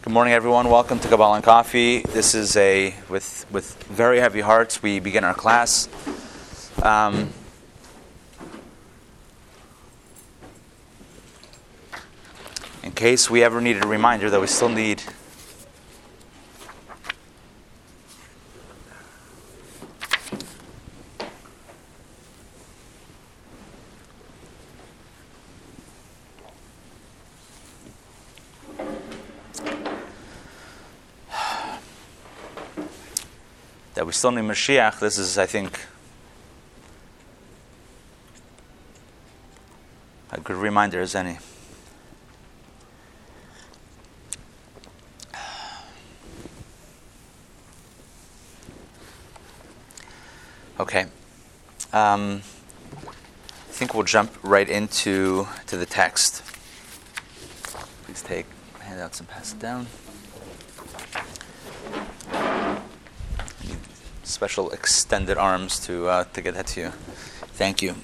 Good morning, everyone. Welcome to Kabbalah and Coffee. This is with very heavy hearts, we begin our class. In case we ever needed a reminder that we still need Mashiach, this is, I think, a good reminder as any. Okay. I think we'll jump right into the text. Please take handouts and pass it down. Special extended arms to get that to you. Thank you.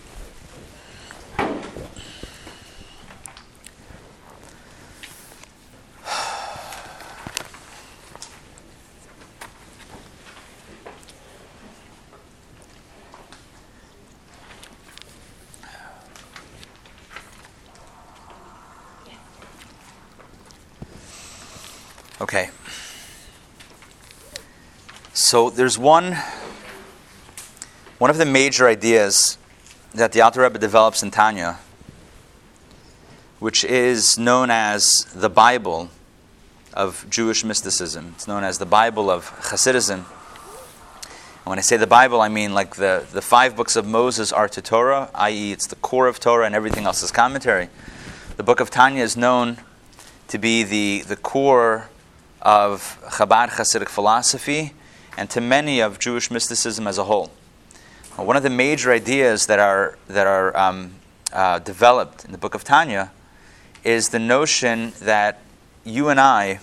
Okay. So there's one of the major ideas that the Alter Rebbe develops in Tanya, which is known as the Bible of Jewish mysticism. It's known as the Bible of Hasidism. And when I say the Bible, I mean like the 5 books of Moses are to Torah, i.e. it's the core of Torah and everything else is commentary. The book of Tanya is known to be the core of Chabad Hasidic philosophy and to many of Jewish mysticism as a whole. One of the major ideas that are developed in the book of Tanya is the notion that you and I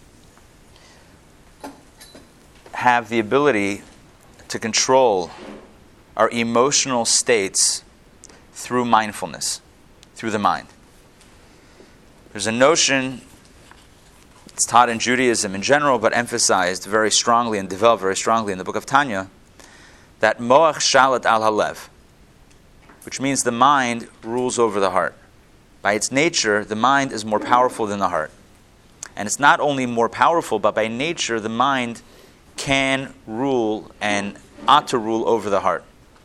have the ability to control our emotional states through mindfulness, through the mind. There's a notion, it's taught in Judaism in general, but emphasized very strongly and developed very strongly in the book of Tanya, that moach shalat al halev, which means the mind rules over the heart. By its nature, the mind is more powerful than the heart. And it's not only more powerful, but by nature, the mind can rule and ought to rule over the heart.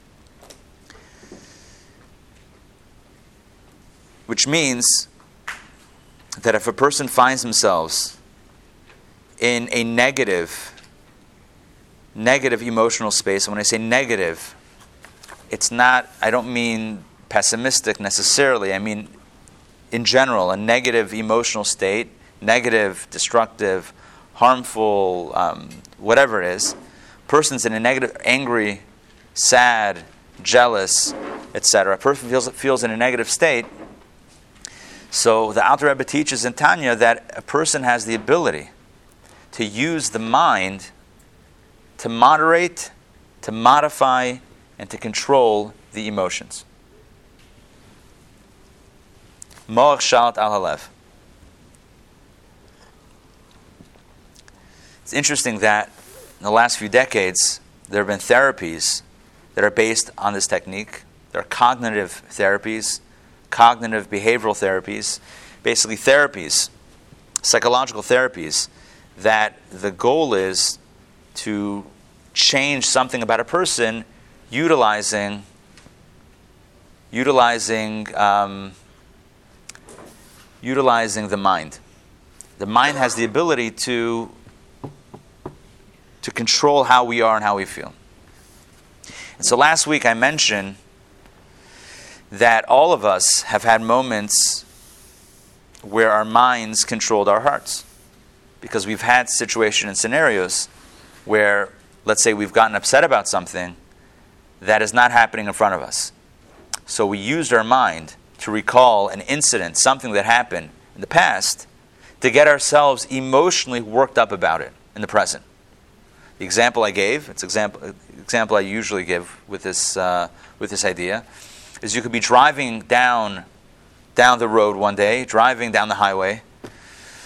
Which means that if a person finds themselves in a negative emotional space, and when I say negative, it's not, I don't mean pessimistic necessarily, I mean in general, a negative emotional state, negative, destructive, harmful, whatever it is, person's in a negative, angry, sad, jealous, etc. A person feels in a negative state. So the Alter Rebbe teaches in Tanya that a person has the ability to use the mind to moderate, to modify, and to control the emotions. Moach shalat al halev. It's interesting that in the last few decades, there have been therapies that are based on this technique. There are cognitive therapies, cognitive behavioral therapies, basically therapies, psychological therapies, that the goal is to change something about a person utilizing the mind. The mind has the ability to control how we are and how we feel. And so last week I mentioned that all of us have had moments where our minds controlled our hearts. Because we've had situations and scenarios where, let's say we've gotten upset about something that is not happening in front of us. So we used our mind to recall an incident, something that happened in the past, to get ourselves emotionally worked up about it in the present. The example I gave, it's example I usually give with this idea, is you could be driving down the road one day, driving down the highway,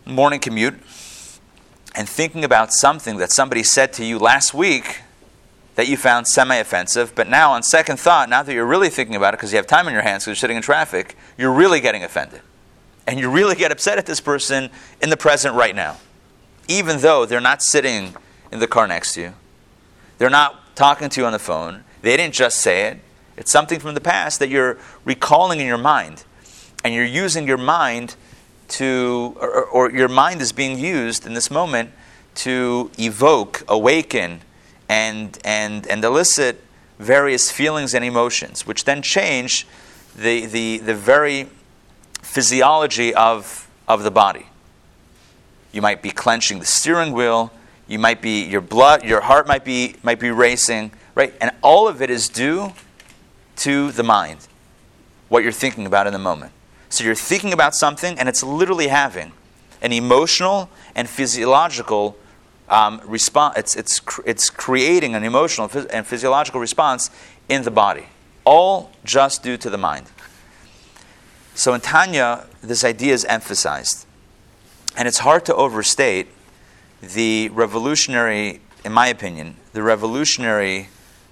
morning commute and thinking about something that somebody said to you last week that you found semi-offensive, but now on second thought, now that you're really thinking about it because you have time on your hands because you're sitting in traffic, you're really getting offended. And you really get upset at this person in the present right now. Even though they're not sitting in the car next to you. They're not talking to you on the phone. They didn't just say it. It's something from the past that you're recalling in your mind. And you're using your mind to, or your mind is being used in this moment to evoke, awaken, and elicit various feelings and emotions, which then change the very physiology of the body. You might be clenching the steering wheel. You might be your heart might be racing, right? And all of it is due to the mind, what you're thinking about in the moment. So you're thinking about something, and it's literally having an emotional and physiological response. It's creating an emotional and physiological response in the body, all just due to the mind. So in Tanya, this idea is emphasized, and it's hard to overstate the revolutionary, in my opinion, the revolutionary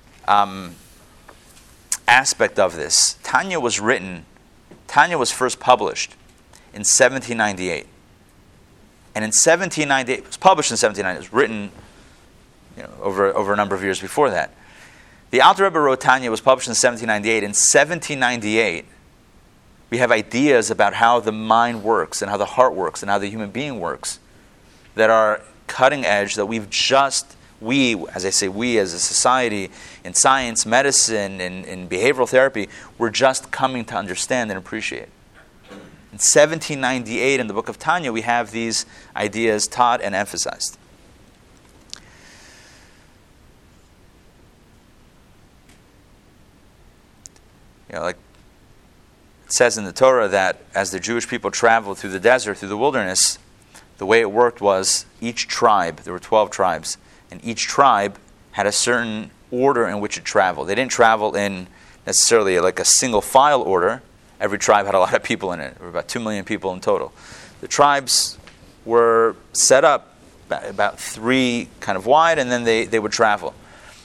aspect of this. Tanya was first published in 1798. And in 1798, it was published in 1798, it was written over a number of years before that. The Alter Rebbe wrote Tanya, was published in 1798. In 1798, we have ideas about how the mind works and how the heart works and how the human being works that are cutting edge, that we, as I say, we as a society, in science, medicine, in behavioral therapy, we're just coming to understand and appreciate. In 1798, in the book of Tanya, we have these ideas taught and emphasized. Like it says in the Torah that as the Jewish people traveled through the desert, through the wilderness, the way it worked was each tribe, there were 12 tribes, and each tribe had a certain order in which it traveled. They didn't travel in necessarily like a single file order. Every tribe had a lot of people in it. There were about 2 million people in total. The tribes were set up about 3 kind of wide, and then they would travel.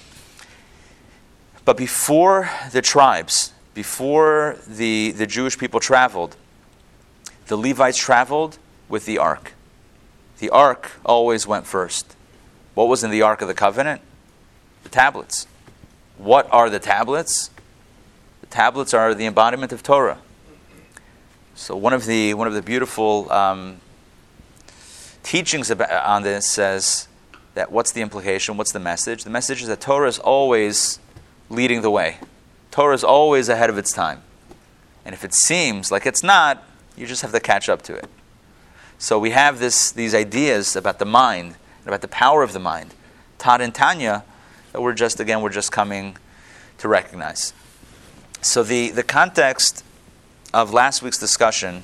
But before the tribes, before the Jewish people traveled, the Levites traveled with the ark. The ark always went first. What was in the Ark of the Covenant? The tablets. What are the tablets? The tablets are the embodiment of Torah. So one of the beautiful teachings on this says that what's the implication? What's the message? The message is that Torah is always leading the way. Torah is always ahead of its time. And if it seems like it's not, you just have to catch up to it. So we have these ideas about the mind, about the power of the mind, taught in Tanya, that we're just coming to recognize. So the context of last week's discussion,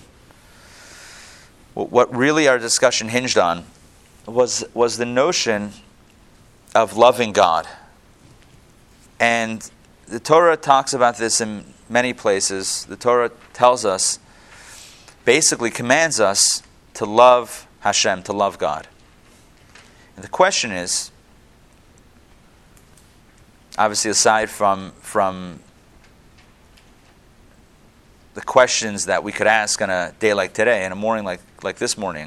what really our discussion hinged on, was the notion of loving God. And the Torah talks about this in many places. The Torah tells us, basically commands us to love Hashem, to love God. And the question is, obviously aside from the questions that we could ask on a day like today, in a morning like this morning,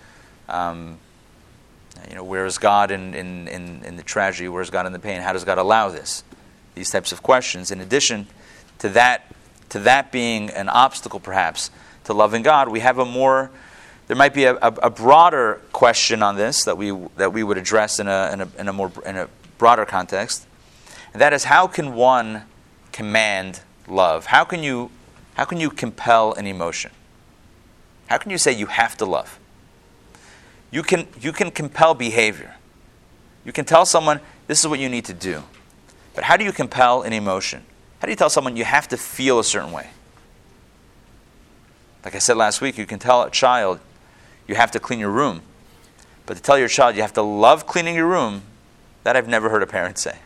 where is God in the tragedy? Where is God in the pain? How does God allow this? These types of questions. In addition to that being an obstacle, perhaps, to loving God, we have there might be a broader question on this that we would address in a broader context, and that is, how can one command love? How can you compel an emotion? How can you say you have to love? You can compel behavior. You can tell someone this is what you need to do, but how do you compel an emotion? How do you tell someone you have to feel a certain way? Like I said last week, you can tell a child you have to clean your room. But to tell your child you have to love cleaning your room, that I've never heard a parent say.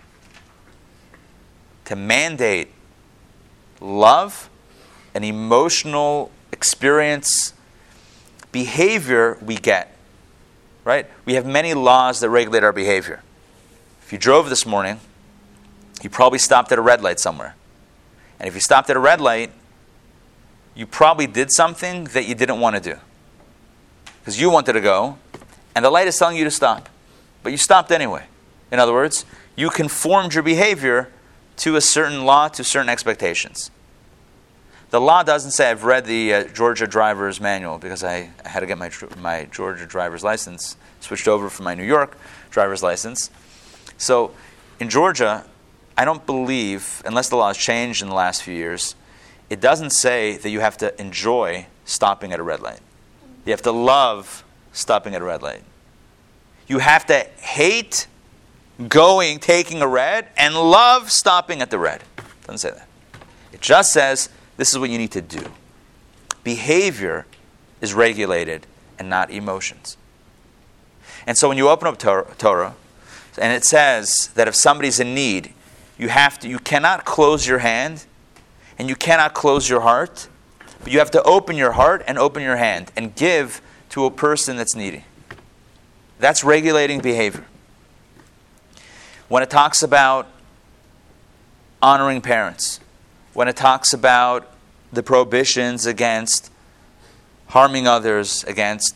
To mandate love, an emotional experience Behavior we get, right? We have many laws that regulate our behavior. If you drove this morning, you probably stopped at a red light somewhere. And if you stopped at a red light, you probably did something that you didn't want to do. Because you wanted to go, and the light is telling you to stop. But you stopped anyway. In other words, you conformed your behavior to a certain law, to certain expectations. The law doesn't say, I've read the Georgia driver's manual because I had to get my Georgia driver's license, switched over from my New York driver's license. So in Georgia, I don't believe, unless the law has changed in the last few years, it doesn't say that you have to enjoy stopping at a red light. You have to love stopping at a red light. You have to hate taking a red, and love stopping at the red. It doesn't say that. It just says, this is what you need to do. Behavior is regulated and not emotions. And so when you open up Torah, and it says that if somebody's in need, you cannot close your hand, and you cannot close your heart, but you have to open your heart and open your hand and give to a person that's needy. That's regulating behavior. When it talks about honoring parents, when it talks about the prohibitions against harming others, against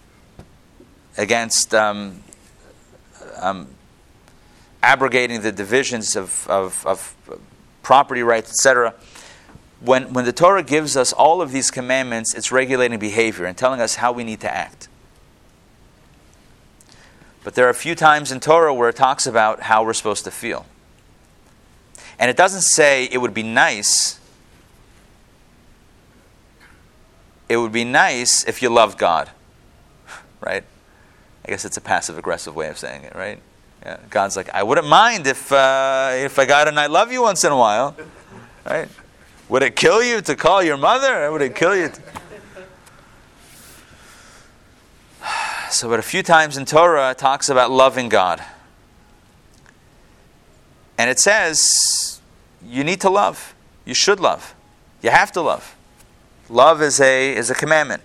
abrogating the divisions of property rights, etc., when the Torah gives us all of these commandments, it's regulating behavior and telling us how we need to act. But there are a few times in Torah where it talks about how we're supposed to feel. And it doesn't say it would be nice. It would be nice if you loved God. Right? I guess it's a passive-aggressive way of saying it, right? Yeah. God's like, I wouldn't mind if I got an I love you once in a while. Right? Would it kill you to call your mother? Would it kill you but a few times in Torah, it talks about loving God. And it says, you need to love. You should love. You have to love. Love is a commandment.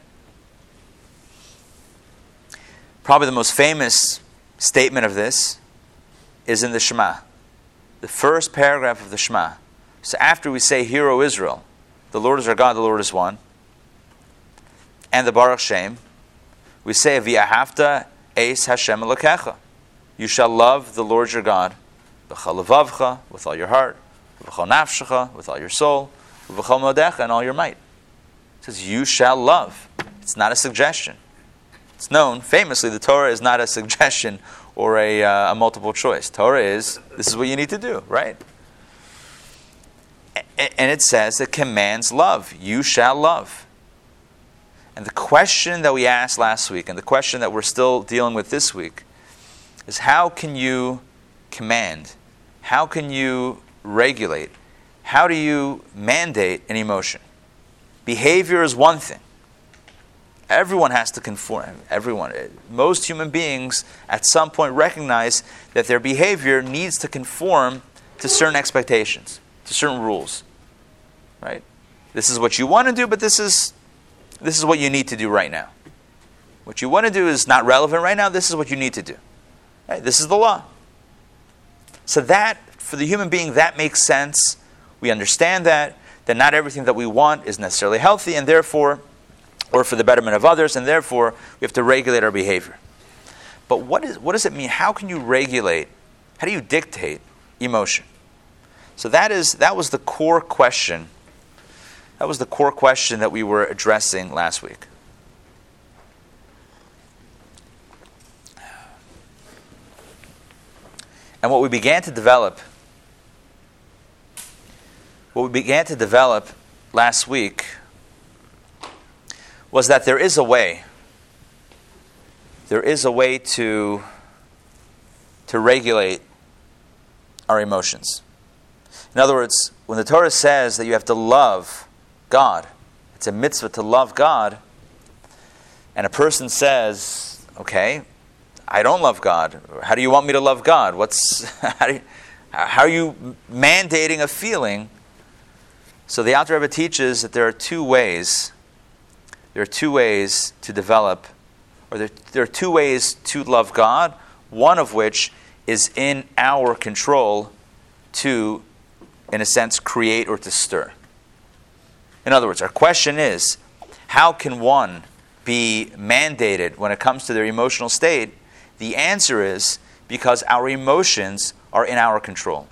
Probably the most famous statement of this is in the Shema. The first paragraph of the Shema. So after we say, Hear, O Israel, the Lord is our God, the Lord is one, and the Baruch Shem, we say, V'ahavta eis Hashem Elokecha. You shall love the Lord your God, b'chol levavcha, with all your heart, b'chol nafshecha, with all your soul, b'chol modecha, and all your might. It says, you shall love. It's not a suggestion. It's known, famously, the Torah is not a suggestion or a multiple choice. Torah is, this is what you need to do, right? And it says, it commands love. You shall love. And the question that we asked last week, and the question that we're still dealing with this week, is how can you command? How can you regulate? How do you mandate an emotion? Behavior is one thing. Everyone has to conform. Everyone. Most human beings at some point recognize that their behavior needs to conform to certain expectations, to certain rules. Right? This is what you want to do, but this is what you need to do right now. What you want to do is not relevant right now. This is what you need to do. Right? This is the law. So that, for the human being, that makes sense. We understand that not everything that we want is necessarily healthy, and therefore, or for the betterment of others, and therefore, we have to regulate our behavior. But what does it mean? How can you regulate? How do you dictate emotion? So that was the core question. That was the core question that we were addressing last week. And what we began to develop last week was that there is a way to regulate our emotions. In other words, when the Torah says that you have to love God, it's a mitzvah to love God, and a person says, okay, I don't love God. How do you want me to love God? How are you mandating a feeling? So the Alter Rebbe teaches that there are two ways there are two ways to develop, or there are two ways to love God, one of which is in our control to, in a sense, create or to stir. In other words, our question is, how can one be mandated when it comes to their emotional state? The answer is because our emotions are in our control.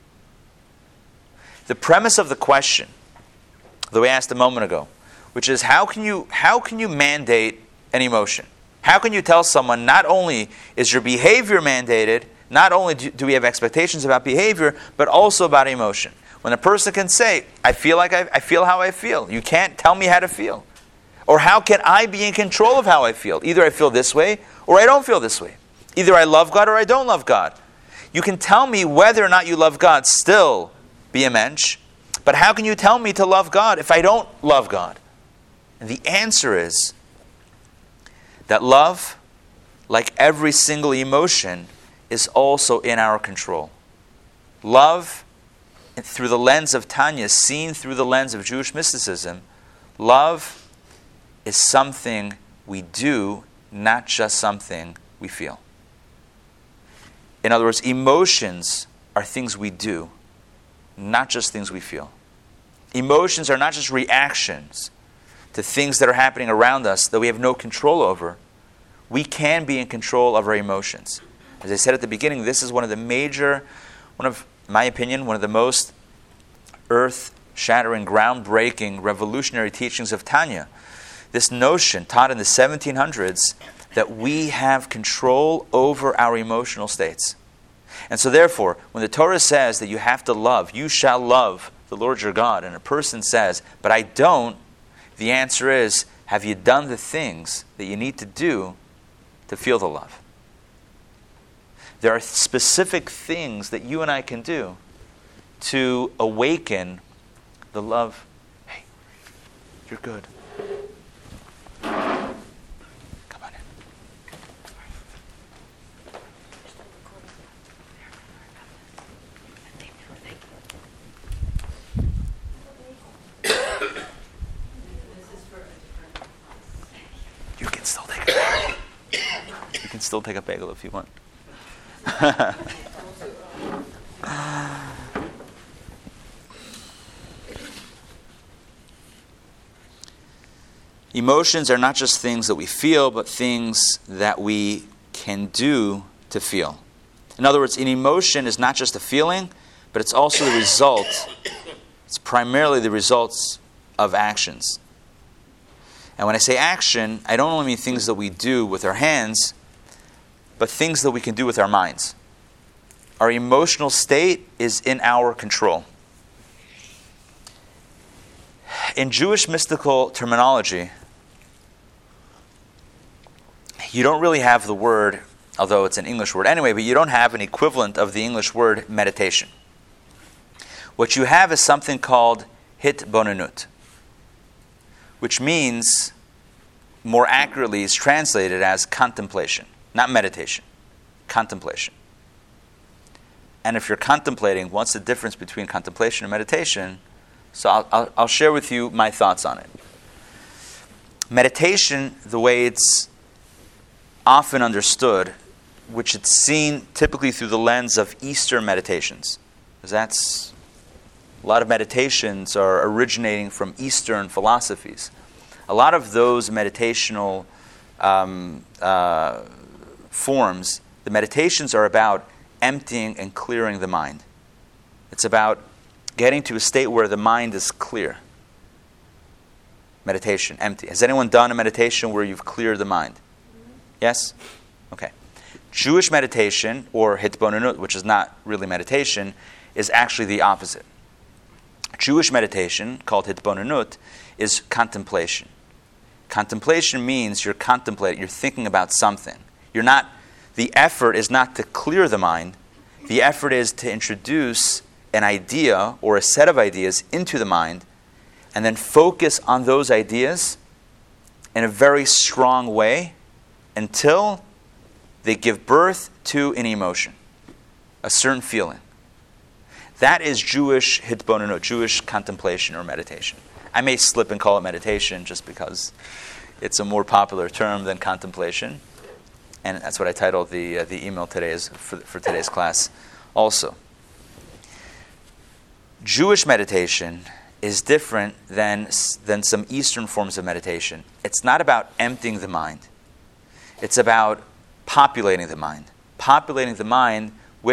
The premise of the question that we asked a moment ago, which is how can you mandate an emotion? How can you tell someone not only is your behavior mandated, not only do we have expectations about behavior, but also about emotion? When a person can say, I feel how I feel. You can't tell me how to feel. Or how can I be in control of how I feel? Either I feel this way or I don't feel this way. Either I love God or I don't love God. You can tell me whether or not you love God, still be a mensch. But how can you tell me to love God if I don't love God? And the answer is that love, like every single emotion, is also in our control. Love, through the lens of Tanya, seen through the lens of Jewish mysticism, love is something we do, not just something we feel. In other words, emotions are things we do, not just things we feel. Emotions are not just reactions to things that are happening around us that we have no control over. We can be in control of our emotions. As I said at the beginning, this is one of the in my opinion, one of the most earth-shattering, groundbreaking, revolutionary teachings of Tanya. This notion, taught in the 1700s, that we have control over our emotional states. And so therefore, when the Torah says that you have to love, you shall love the Lord your God, and a person says, but I don't, the answer is, have you done the things that you need to do to feel the love? There are specific things that you and I can do to awaken the love. Hey, you're good. Come on in. You can still take a bagel. You can still take a bagel if you want. Emotions are not just things that we feel, but things that we can do to feel. In other words, an emotion is not just a feeling, but it's also the result. It's primarily the results of actions. And when I say action, I don't only mean things that we do with our hands, but things that we can do with our minds. Our emotional state is in our control. In Jewish mystical terminology, you don't really have the word, although it's an English word anyway, but you don't have an equivalent of the English word meditation. What you have is something called hitbonenut, which means, more accurately, is translated as contemplation. Not meditation, contemplation. And if you're contemplating, what's the difference between contemplation and meditation? So I'll share with you my thoughts on it. Meditation, the way it's often understood, which it's seen typically through the lens of Eastern meditations, because a lot of meditations are originating from Eastern philosophies. A lot of those meditational forms, the meditations are about emptying and clearing the mind. It's about getting to a state where the mind is clear. Meditation, empty. Has anyone done a meditation where you've cleared the mind? Yes? Okay. Jewish meditation, or hitbonenut, which is not really meditation, is actually the opposite. Jewish meditation, called hitbonenut, is contemplation. Contemplation means you're contemplating, you're thinking about something. The effort is not to clear the mind. The effort is to introduce an idea or a set of ideas into the mind and then focus on those ideas in a very strong way until they give birth to an emotion, a certain feeling. That is Jewish hitbonenut, Jewish contemplation or meditation. I may slip and call it meditation just because it's a more popular term than contemplation. And that's what I titled the email today for today's class also. Jewish meditation is different than some Eastern forms of meditation. It's not about emptying the mind. It's about populating the mind. Populating the mind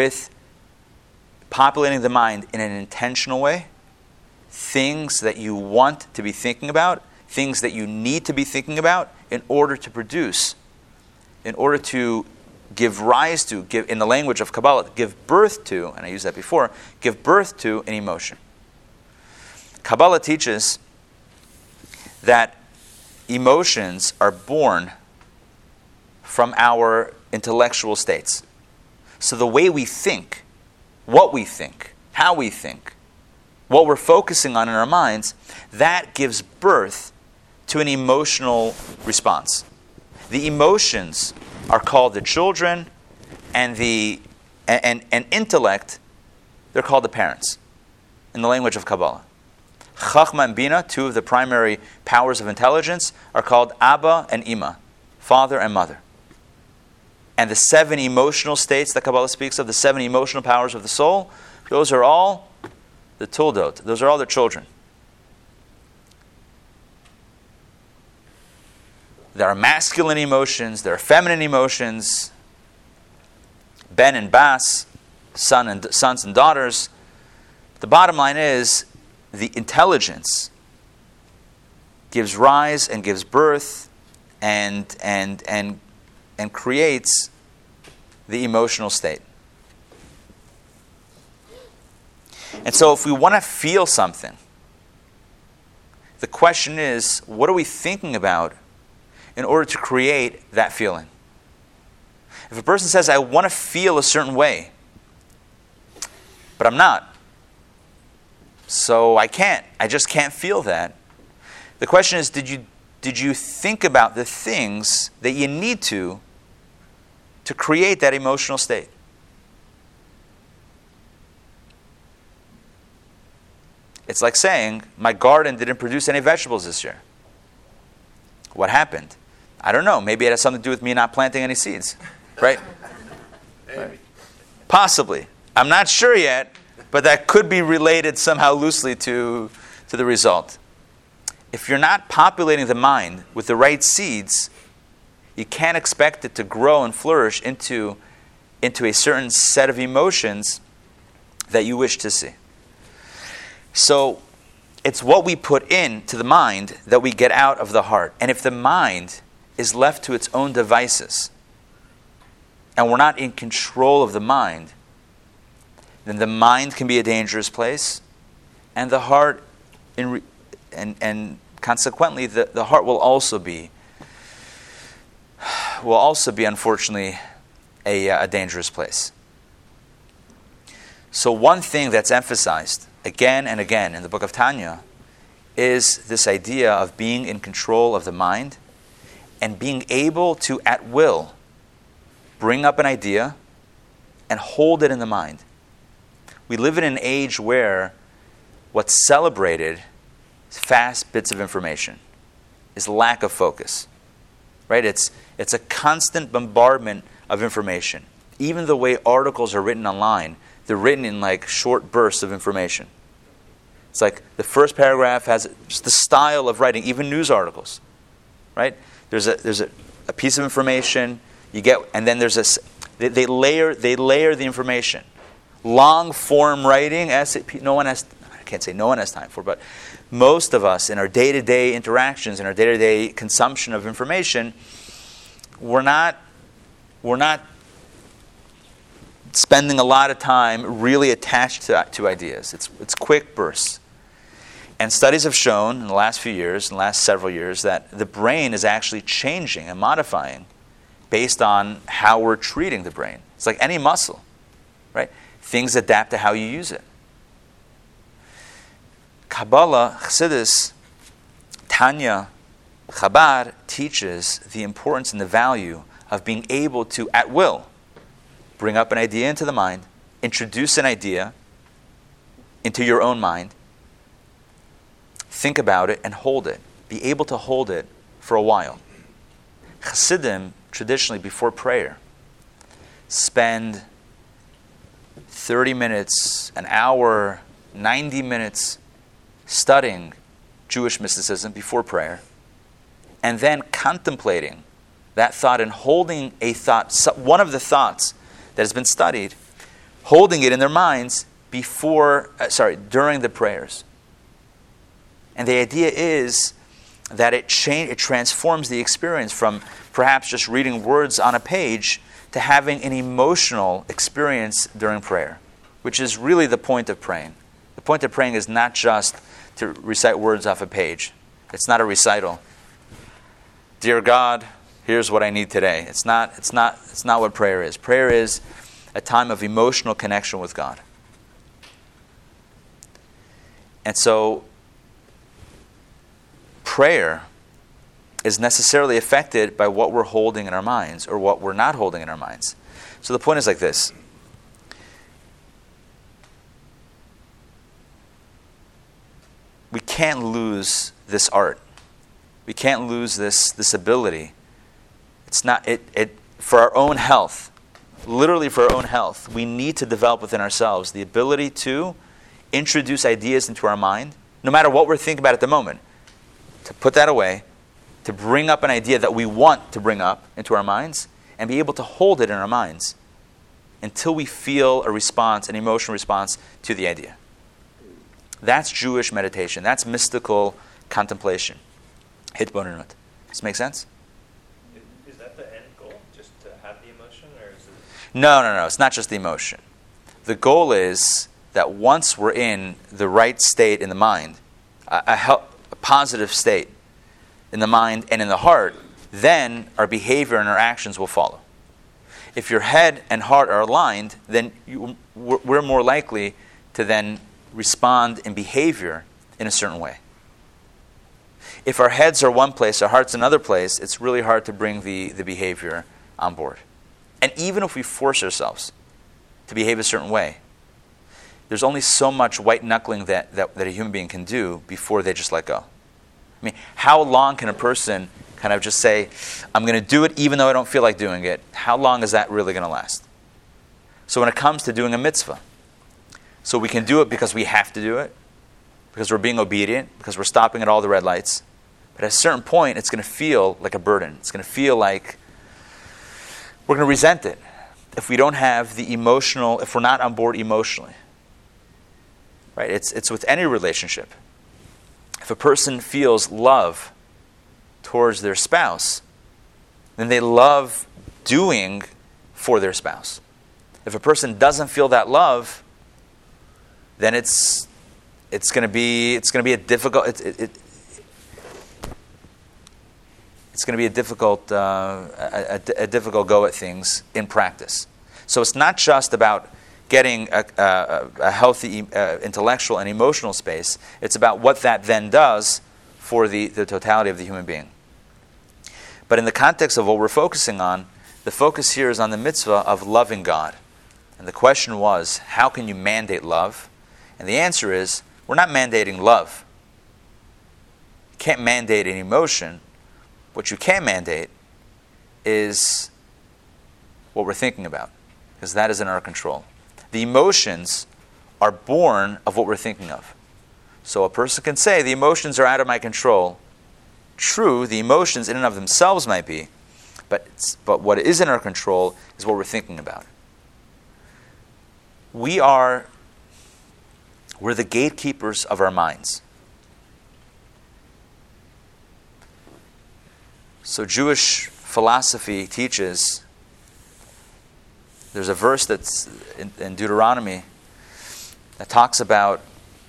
in an intentional way. Things that you want to be thinking about, things that you need to be thinking about in order to produce, in order to give rise to, in the language of Kabbalah, give birth to, and I used that before, give birth to an emotion. Kabbalah teaches that emotions are born from our intellectual states. So the way we think, what we think, how we think, what we're focusing on in our minds, that gives birth to an emotional response. The emotions are called the children, and intellect, they're called the parents, in the language of Kabbalah. Chachma and Bina, two of the primary powers of intelligence, are called Abba and Ima, father and mother. And the 7 emotional states that Kabbalah speaks of, the 7 emotional powers of the soul, those are all the Toldot. Those are all the children. There are masculine emotions, there are feminine emotions, Ben and Bas, sons and daughters. The bottom line is, the intelligence gives rise and gives birth and creates the emotional state. And so if we want to feel something, the question is, what are we thinking about in order to create that feeling? If a person says, I want to feel a certain way, but I'm not, so I just can't feel that. The question is, did you think about the things that you need to create that emotional state? It's like saying, my garden didn't produce any vegetables this year. What happened? I don't know. Maybe it has something to do with me not planting any seeds. Right? Right. Possibly. I'm not sure yet, but that could be related somehow loosely to the result. If you're not populating the mind with the right seeds, you can't expect it to grow and flourish into a certain set of emotions that you wish to see. So it's what we put into the mind that we get out of the heart. And if the mind is left to its own devices, and we're not in control of the mind, then the mind can be a dangerous place, and the heart, and consequently, the heart will also be unfortunately a dangerous place. So one thing that's emphasized again and again in the book of Tanya is this idea of being in control of the mind and being able to, at will, bring up an idea and hold it in the mind. We live in an age where what's celebrated is fast bits of information, is lack of focus. Right? It's a constant bombardment of information. Even the way articles are written online, they're written in like short bursts of information. It's like the first paragraph has just the style of writing, even news articles. Right? There's a piece of information you get, and then they layer the information. Long form writing, I can't say no one has time for, but most of us in our day-to-day interactions, in our day-to-day consumption of information, we're not spending a lot of time really attached to ideas. It's quick bursts. And studies have shown in the last few years, in the last several years, that the brain is actually changing and modifying based on how we're treating the brain. It's like any muscle, right? Things adapt to how you use it. Kabbalah, Chassidus, Tanya, Chabad teaches the importance and the value of being able to, at will, bring up an idea into the mind, introduce an idea into your own mind, think about it, and hold it. Be able to hold it for a while. Chassidim, traditionally, before prayer, spend 30 minutes, an hour, 90 minutes studying Jewish mysticism before prayer, and then contemplating that thought and holding a thought, one of the thoughts that has been studied, holding it in their minds during the prayers. And the idea is that it transforms the experience from perhaps just reading words on a page to having an emotional experience during prayer, which is really the point of praying. The point of praying is not just to recite words off a page. It's not a recital. Dear God, here's what I need today. It's not what prayer is. Prayer is a time of emotional connection with God. And so prayer is necessarily affected by what we're holding in our minds or what we're not holding in our minds. So the point is like this. We can't lose this art. We can't lose this ability. It's not it for our own health. Literally for our own health, we need to develop within ourselves the ability to introduce ideas into our mind, no matter what we're thinking about at the moment. To put that away, to bring up an idea that we want to bring up into our minds, and be able to hold it in our minds until we feel a response, an emotional response to the idea. That's Jewish meditation. That's mystical contemplation. Hitbonenut. Does this make sense? Is that the end goal? Just to have the emotion? Or is it... No. It's not just the emotion. The goal is that once we're in the right state in the mind, a positive state in the mind and in the heart, then our behavior and our actions will follow. If your head and heart are aligned, then we're more likely to then respond in behavior in a certain way. If our heads are one place, our heart's another place, it's really hard to bring the behavior on board. And even if we force ourselves to behave a certain way, there's only so much white-knuckling that a human being can do before they just let go. I mean, how long can a person kind of just say, I'm going to do it even though I don't feel like doing it? How long is that really going to last? So when it comes to doing a mitzvah, so we can do it because we have to do it, because we're being obedient, because we're stopping at all the red lights. But at a certain point, it's going to feel like a burden. It's going to feel like we're going to resent it if we don't have the emotional, if we're not on board emotionally. Right? It's with any relationship. If a person feels love towards their spouse, then they love doing for their spouse. If a person doesn't feel that love, then it's going to be a difficult a difficult go at things in practice. So it's not just about getting a healthy intellectual and emotional space. It's about what that then does for the totality of the human being. But in the context of what we're focusing on, the focus here is on the mitzvah of loving God. And the question was, how can you mandate love? And the answer is, we're not mandating love. You can't mandate an emotion. What you can mandate is what we're thinking about, because that is in our control. The emotions are born of what we're thinking of. So a person can say, the emotions are out of my control. True, the emotions in and of themselves might be, but what is in our control is what we're thinking about. We're the gatekeepers of our minds. So Jewish philosophy teaches, there's a verse that's in Deuteronomy that talks about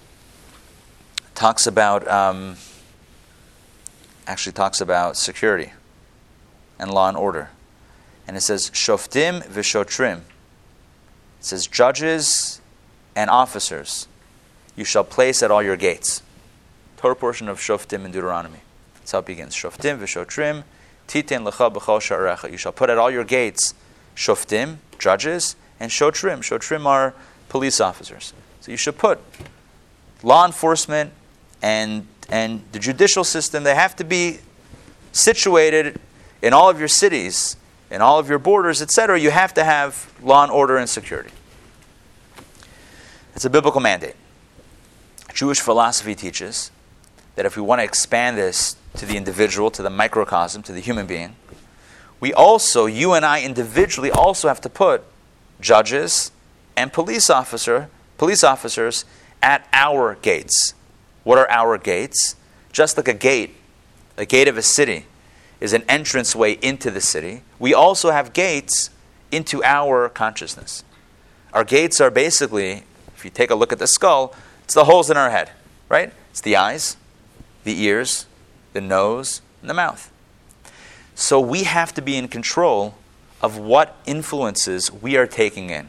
security and law and order. And it says, Shoftim v'shotrim. It says, judges and officers you shall place at all your gates. Torah portion of Shoftim in Deuteronomy. That's how it begins. Shoftim v'shotrim, titen lecha b'chol sha'arecha. You shall put at all your gates Shoftim, judges, and Shotrim. Shotrim are police officers. So you should put law enforcement and and the judicial system, they have to be situated in all of your cities, in all of your borders, etc. You have to have law and order and security. It's a biblical mandate. Jewish philosophy teaches that if we want to expand this to the individual, to the microcosm, to the human being, we also, you and I individually, also have to put judges and police officers at our gates. What are our gates? Just like a gate of a city is an entranceway into the city, we also have gates into our consciousness. Our gates are basically, if you take a look at the skull, it's the holes in our head, right? It's the eyes, the ears, the nose, and the mouth. So we have to be in control of what influences we are taking in.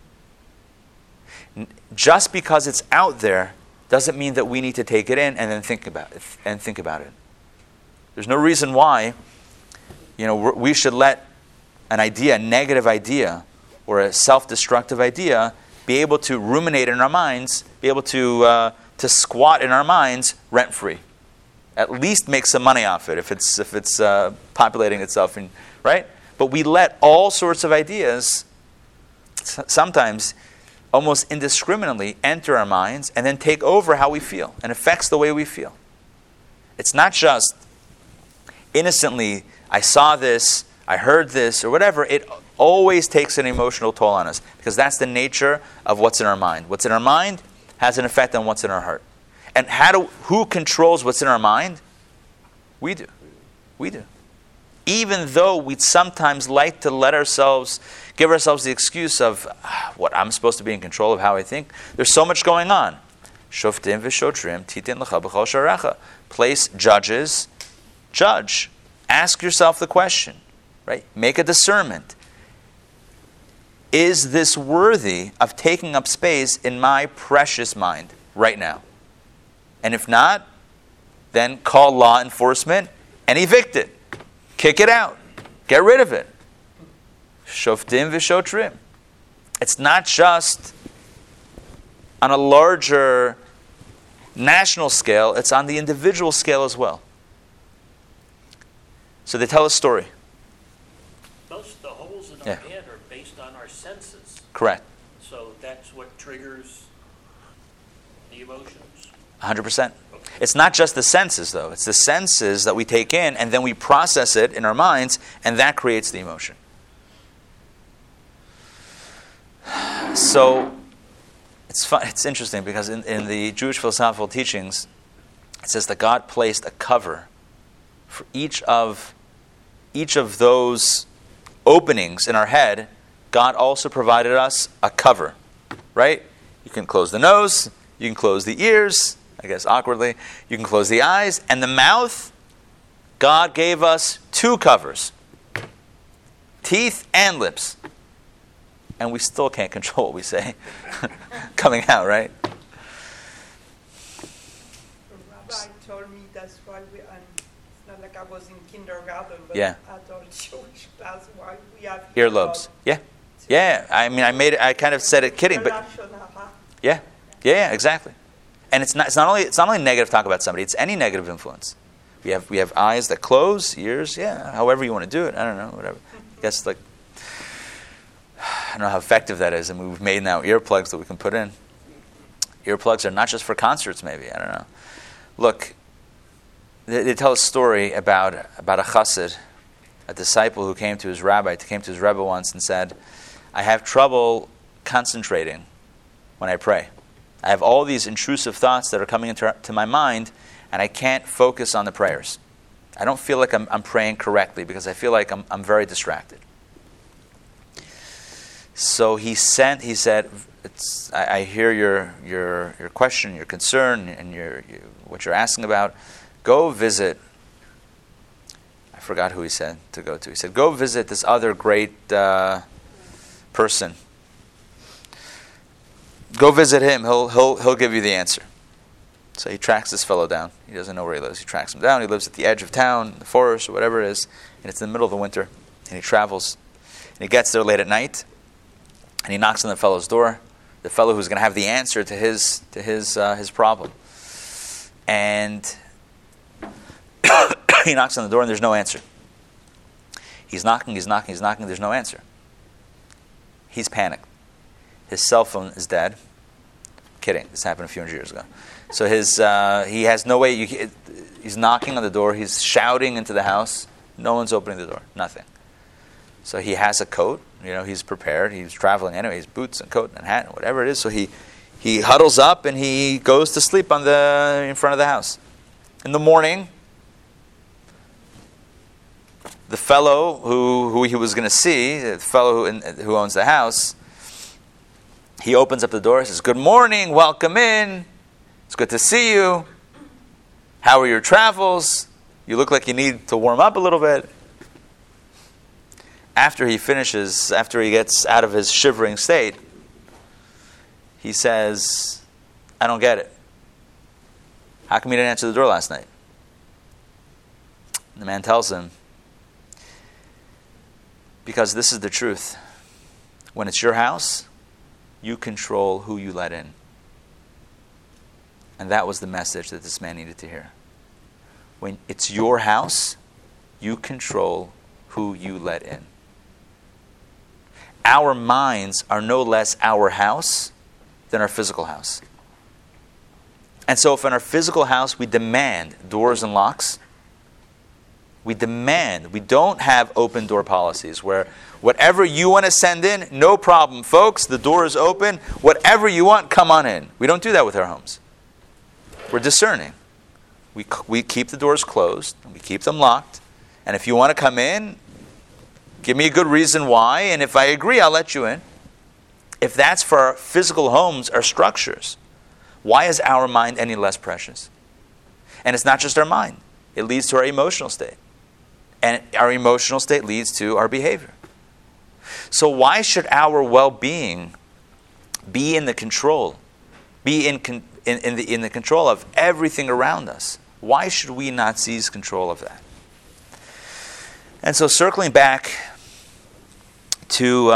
Just because it's out there doesn't mean that we need to take it in and then think about it. There's no reason why, we should let an idea, a negative idea, or a self-destructive idea, be able to ruminate in our minds, be able to squat in our minds rent-free. At least make some money off it if it's populating itself, right? But we let all sorts of ideas, sometimes almost indiscriminately, enter our minds and then take over how we feel and affects the way we feel. It's not just innocently, I saw this, I heard this, or whatever. It always takes an emotional toll on us because that's the nature of what's in our mind. What's in our mind has an effect on what's in our heart. And who controls what's in our mind? We do. We do. Even though we'd sometimes like to give ourselves the excuse of what I'm supposed to be in control of how I think. There's so much going on. Shoftim v'shotrim titin lecha b'chol sharecha. Place judges. Judge. Ask yourself the question. Right? Make a discernment. Is this worthy of taking up space in my precious mind right now? And if not, then call law enforcement and evict it. Kick it out. Get rid of it. Shoftim v'shotrim. It's not just on a larger national scale, it's on the individual scale as well. So they tell a story. The holes in our head are based on our senses. Correct. So that's what triggers the emotions. 100%. It's not just the senses, though. It's the senses that we take in, and then we process it in our minds, and that creates the emotion. So, it's interesting, because in the Jewish philosophical teachings, it says that God placed a cover for each of those openings in our head. God also provided us a cover, right? You can close the nose, you can close the ears, I guess awkwardly. You can close the eyes. And the mouth, God gave us 2 covers. Teeth and lips. And we still can't control what we say coming out, right? The rabbi told me that's why it's not like I was in kindergarten, but adult Jewish class, why we have earlobes. Yeah. I mean, I kind of said it kidding, but yeah, exactly. And it's not only negative talk about somebody, it's any negative influence. We have eyes that close, ears, however you want to do it. I don't know, whatever. I guess I don't know how effective that is. I mean, we've made now earplugs that we can put in. Earplugs are not just for concerts, maybe. I don't know. Look, they tell a story about a chassid, a disciple who came to his rebbe once and said, I have trouble concentrating when I pray. I have all these intrusive thoughts that are coming into my mind, and I can't focus on the prayers. I don't feel like I'm praying correctly because I feel like I'm very distracted. So he said, I hear your question, your concern, and what you're asking about. Go visit. I forgot who he said to go to. He said, go visit this other great person. Go visit him. He'll give you the answer. So he tracks this fellow down. He doesn't know where he lives. He tracks him down. He lives at the edge of town, the forest, or whatever it is, and it's in the middle of the winter. And he travels. And he gets there late at night, and he knocks on the fellow's door. The fellow who's going to have the answer to his problem. And He knocks on the door and there's no answer. He's knocking, there's no answer. He's panicked. His cell phone is dead. Kidding, this happened a few hundred years ago. So he has no way, he's knocking on the door, he's shouting into the house, no one's opening the door, nothing. So he has a coat, he's prepared, he's traveling anyway, his boots and coat and hat and whatever it is, so he huddles up and he goes to sleep in front of the house. In the morning, the fellow who he was going to see, the fellow who owns the house, he opens up the door and says, "Good morning, welcome in. It's good to see you. How are your travels? You look like you need to warm up a little bit." After he gets out of his shivering state, he says, "I don't get it. How come you didn't answer the door last night?" And the man tells him, "Because this is the truth. When it's your house, you control who you let in." And that was the message that this man needed to hear. When it's your house, you control who you let in. Our minds are no less our house than our physical house. And so if in our physical house we demand doors and locks, we don't have open door policies where whatever you want to send in, no problem, folks, the door is open. Whatever you want, come on in. We don't do that with our homes. We're discerning. We keep the doors closed, and we keep them locked. And if you want to come in, give me a good reason why, and if I agree, I'll let you in. If that's for our physical homes, our structures, why is our mind any less precious? And it's not just our mind. It leads to our emotional state. And our emotional state leads to our behavior. So why should our well-being be in the control, be in the control of everything around us? Why should we not seize control of that? And so circling back to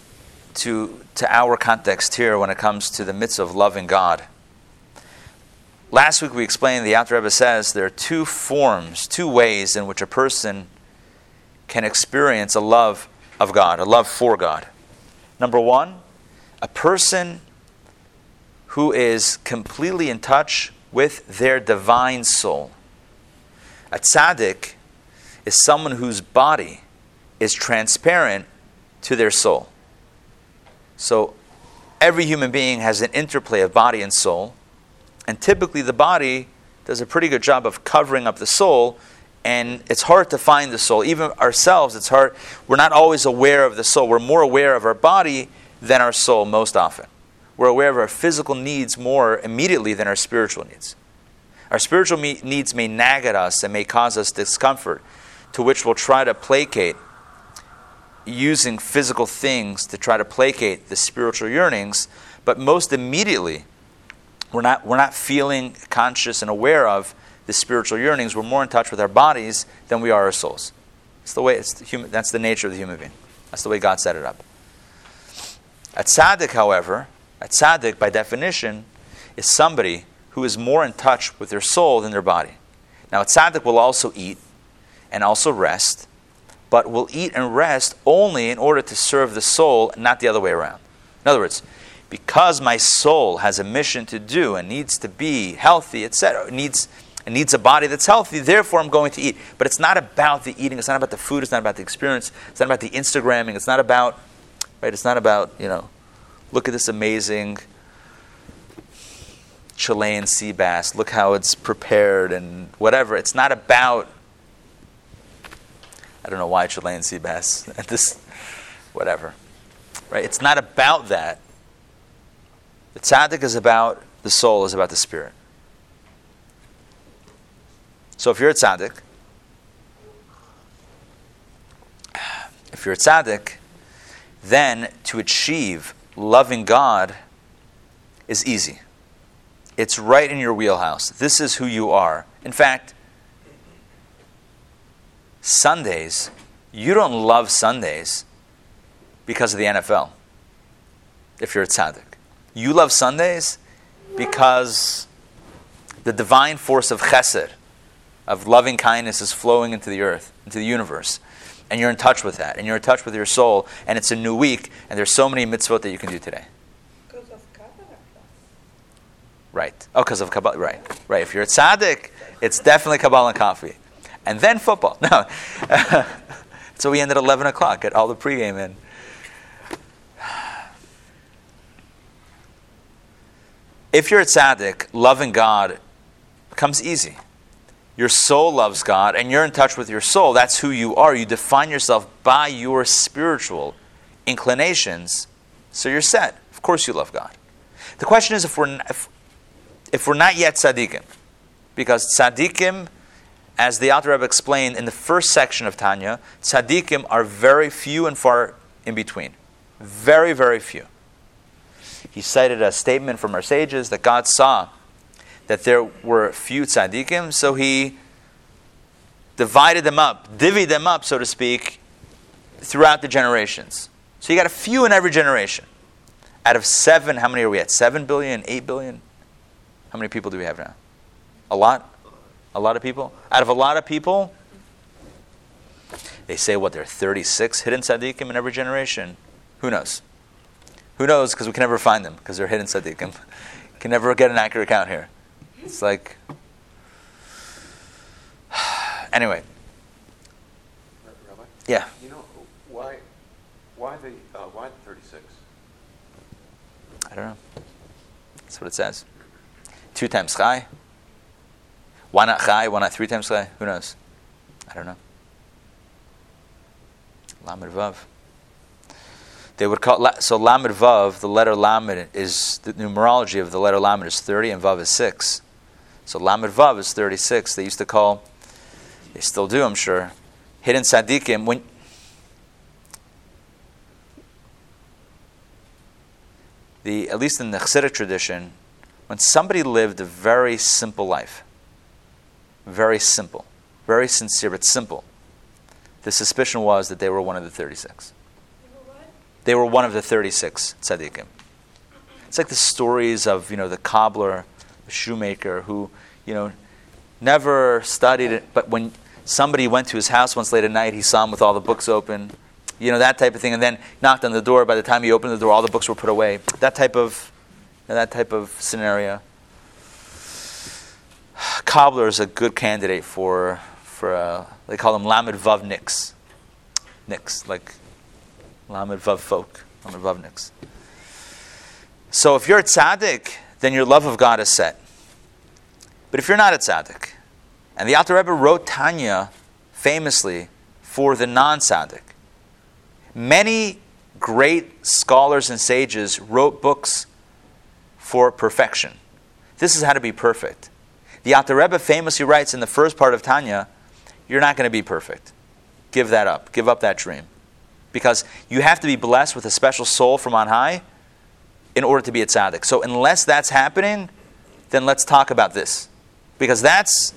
our context here when it comes to the mitzvah of loving God. Last week we explained, the Alter Rebbe says, there are two ways in which a person can experience a love of God, a love for God. Number one, a person who is completely in touch with their divine soul. A tzaddik is someone whose body is transparent to their soul. So every human being has an interplay of body and soul. And typically the body does a pretty good job of covering up the soul, and it's hard to find the soul. Even ourselves, it's hard. We're not always aware of the soul. We're more aware of our body than our soul most often. We're aware of our physical needs more immediately than our spiritual needs. Our spiritual needs may nag at us and may cause us discomfort, to which we'll try to placate using physical things to try to placate the spiritual yearnings, but most immediately, we're not feeling conscious and aware of the spiritual yearnings. We're more in touch with our bodies than we are our souls. That's the nature of the human being. That's the way God set it up. A tzaddik, however, by definition, is somebody who is more in touch with their soul than their body. Now, a tzaddik will also eat and also rest, but will eat and rest only in order to serve the soul, not the other way around. In other words, because my soul has a mission to do and needs to be healthy, etc., needs a body that's healthy, therefore I'm going to eat. But it's not about the eating, it's not about the food, it's not about the experience, it's not about the Instagramming, it's not about, look at this amazing Chilean sea bass, look how it's prepared and whatever. It's not about, I don't know why Chilean sea bass, whatever. Right? It's not about that. The tzaddik is about the soul, is about the spirit. So if you're a tzaddik, then to achieve loving God is easy. It's right in your wheelhouse. This is who you are. In fact, Sundays, you don't love Sundays because of the NFL, if you're a tzaddik. You love Sundays because the divine force of chesed of loving kindness is flowing into the earth, into the universe. And you're in touch with that. And you're in touch with your soul. And it's a new week. And there's so many mitzvot that you can do today. Because of Kabbalah. Right. Oh, because of Kabbalah. Right. Right. If you're a tzaddik, it's definitely Kabbalah and coffee. And then football. No. So we end at 11 o'clock. Get all the pregame in. If you're a tzaddik, loving God comes easy. Your soul loves God, and you're in touch with your soul. That's who you are. You define yourself by your spiritual inclinations, so you're set. Of course you love God. The question is if we're not yet tzaddikim, because tzaddikim, as the Alter Rebbe explained in the first section of Tanya, tzaddikim are very few and far in between. Very, very few. He cited a statement from our sages that God saw that there were few tzaddikim, so he divided them up, divvied them up, so to speak, throughout the generations. So you got a few in every generation. Out of 7, how many are we at? 7 billion, 8 billion? How many people do we have now? A lot? A lot of people? Out of a lot of people, they say, there are 36 hidden tzaddikim in every generation. Who knows? Who knows? Because we can never find them, because they're hidden tzaddikim. Can never get an accurate count here. It's like... Anyway. Rabbi? Yeah. You know, why the 36? I don't know. That's what it says. 2 times chai. Why not chai? Why not 3 times chai? Who knows? I don't know. Lamed Vav. They would call so Lamed Vav, the letter Lamed is the numerology of the letter Lamed is 30 and Vav is 6. So Lamed Vav is 36. They used to call, they still do, I'm sure, hidden tzaddikim. When at least in the Chassidic tradition, when somebody lived a very simple life, very simple, very sincere but simple, the suspicion was that they were one of the 36. They were one of the 36 tzaddikim. It's like the stories of, the cobbler, the shoemaker who, never studied it, but when somebody went to his house once late at night, he saw him with all the books open, that type of thing, and then knocked on the door. By the time he opened the door, all the books were put away. That type of scenario. Cobbler is a good candidate for they call them Lamed Vav Nix. Nix, like Lamed Vav folk, Lamed Vav Nix. So if you're a tzaddik, then your love of God is set. But if you're not a tzaddik, and the Alter Rebbe wrote Tanya famously for the non-tzaddik, many great scholars and sages wrote books for perfection. This is how to be perfect. The Alter Rebbe famously writes in the first part of Tanya, you're not going to be perfect. Give that up. Give up that dream. Because you have to be blessed with a special soul from on high in order to be a tzaddik. So unless that's happening, then let's talk about this. Because that's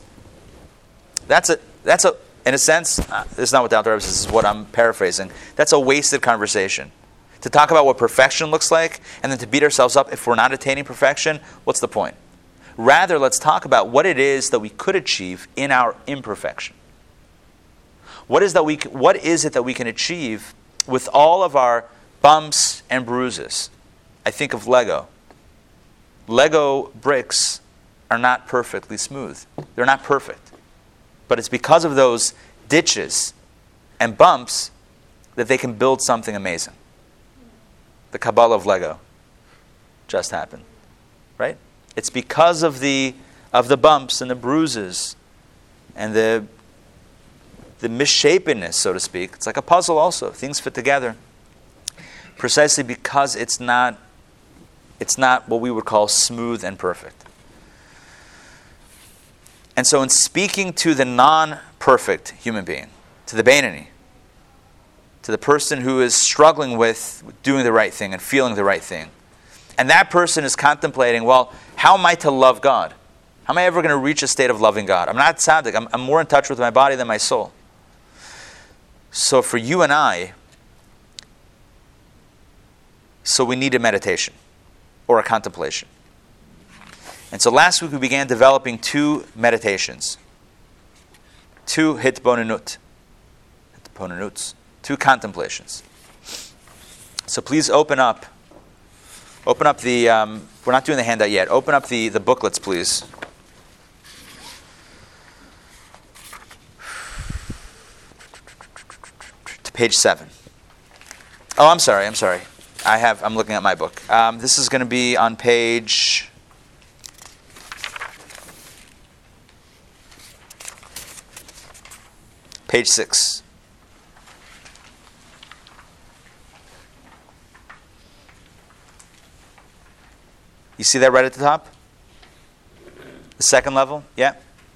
in a sense, this is not what the Alter Rebbe says, this is what I'm paraphrasing. That's a wasted conversation. To talk about what perfection looks like, and then to beat ourselves up if we're not attaining perfection, what's the point? Rather, let's talk about what it is that we could achieve in our imperfection. What is it that we can achieve with all of our bumps and bruises? I think of Lego. Lego bricks are not perfectly smooth. They're not perfect. But it's because of those ditches and bumps that they can build something amazing. The Kabbalah of Lego just happened. Right? It's because of the bumps and the bruises and the misshapenness, so to speak. It's like a puzzle also. Things fit together. Precisely because it's not what we would call smooth and perfect. And so in speaking to the non-perfect human being, to the Beinoni, to the person who is struggling with doing the right thing and feeling the right thing, and that person is contemplating, well, how am I to love God? How am I ever going to reach a state of loving God? I'm not tzaddik. I'm more in touch with my body than my soul. So for you and I, we need a meditation or a contemplation. And so last week we began developing 2 meditations. two hitbonenut. Hitbonenuts. Two contemplations. So please open up the, we're not doing the handout yet. Open up the booklets, please. To page 7. Oh, I'm sorry. I'm looking at my book. This is going to be on page 6. You see that right at the top? The second level? Yeah.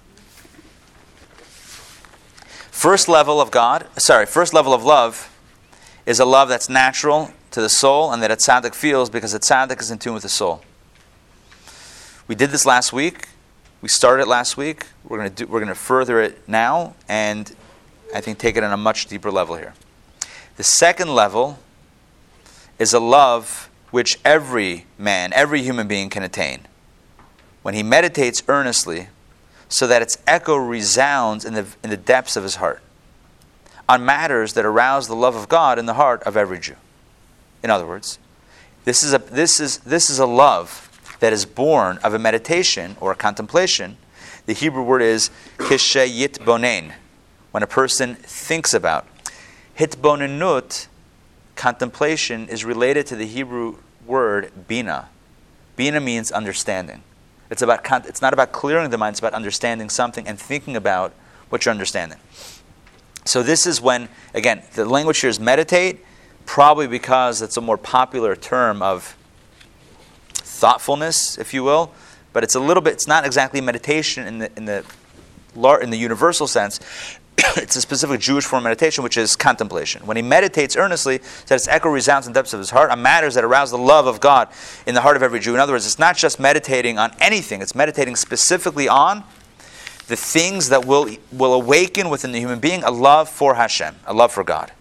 First level of love is a love that's natural to the soul and that a tzaddik feels because a tzaddik is in tune with the soul. We did this last week. We started it last week. We're going to further it now and I think take it on a much deeper level here. The second level is a love which every man, every human being can attain when he meditates earnestly so that its echo resounds in the depths of his heart on matters that arouse the love of God in the heart of every Jew. In other words, this is a love that is born of a meditation or a contemplation. The Hebrew word is kishe yitbonen, when a person thinks about. Hitbonenut, contemplation, is related to the Hebrew word bina. Bina means understanding. It's not about clearing the mind, it's about understanding something and thinking about what you're understanding. So this is when, again, the language here is meditate, probably because it's a more popular term of thoughtfulness, if you will, but it's not exactly meditation in the universal sense. It's a specific Jewish form of meditation, which is contemplation. When he meditates earnestly, that its echo resounds in the depths of his heart on matters that arouse the love of God in the heart of every Jew. In other words, it's not just meditating on anything. It's meditating specifically on the things that will awaken within the human being a love for Hashem, a love for God.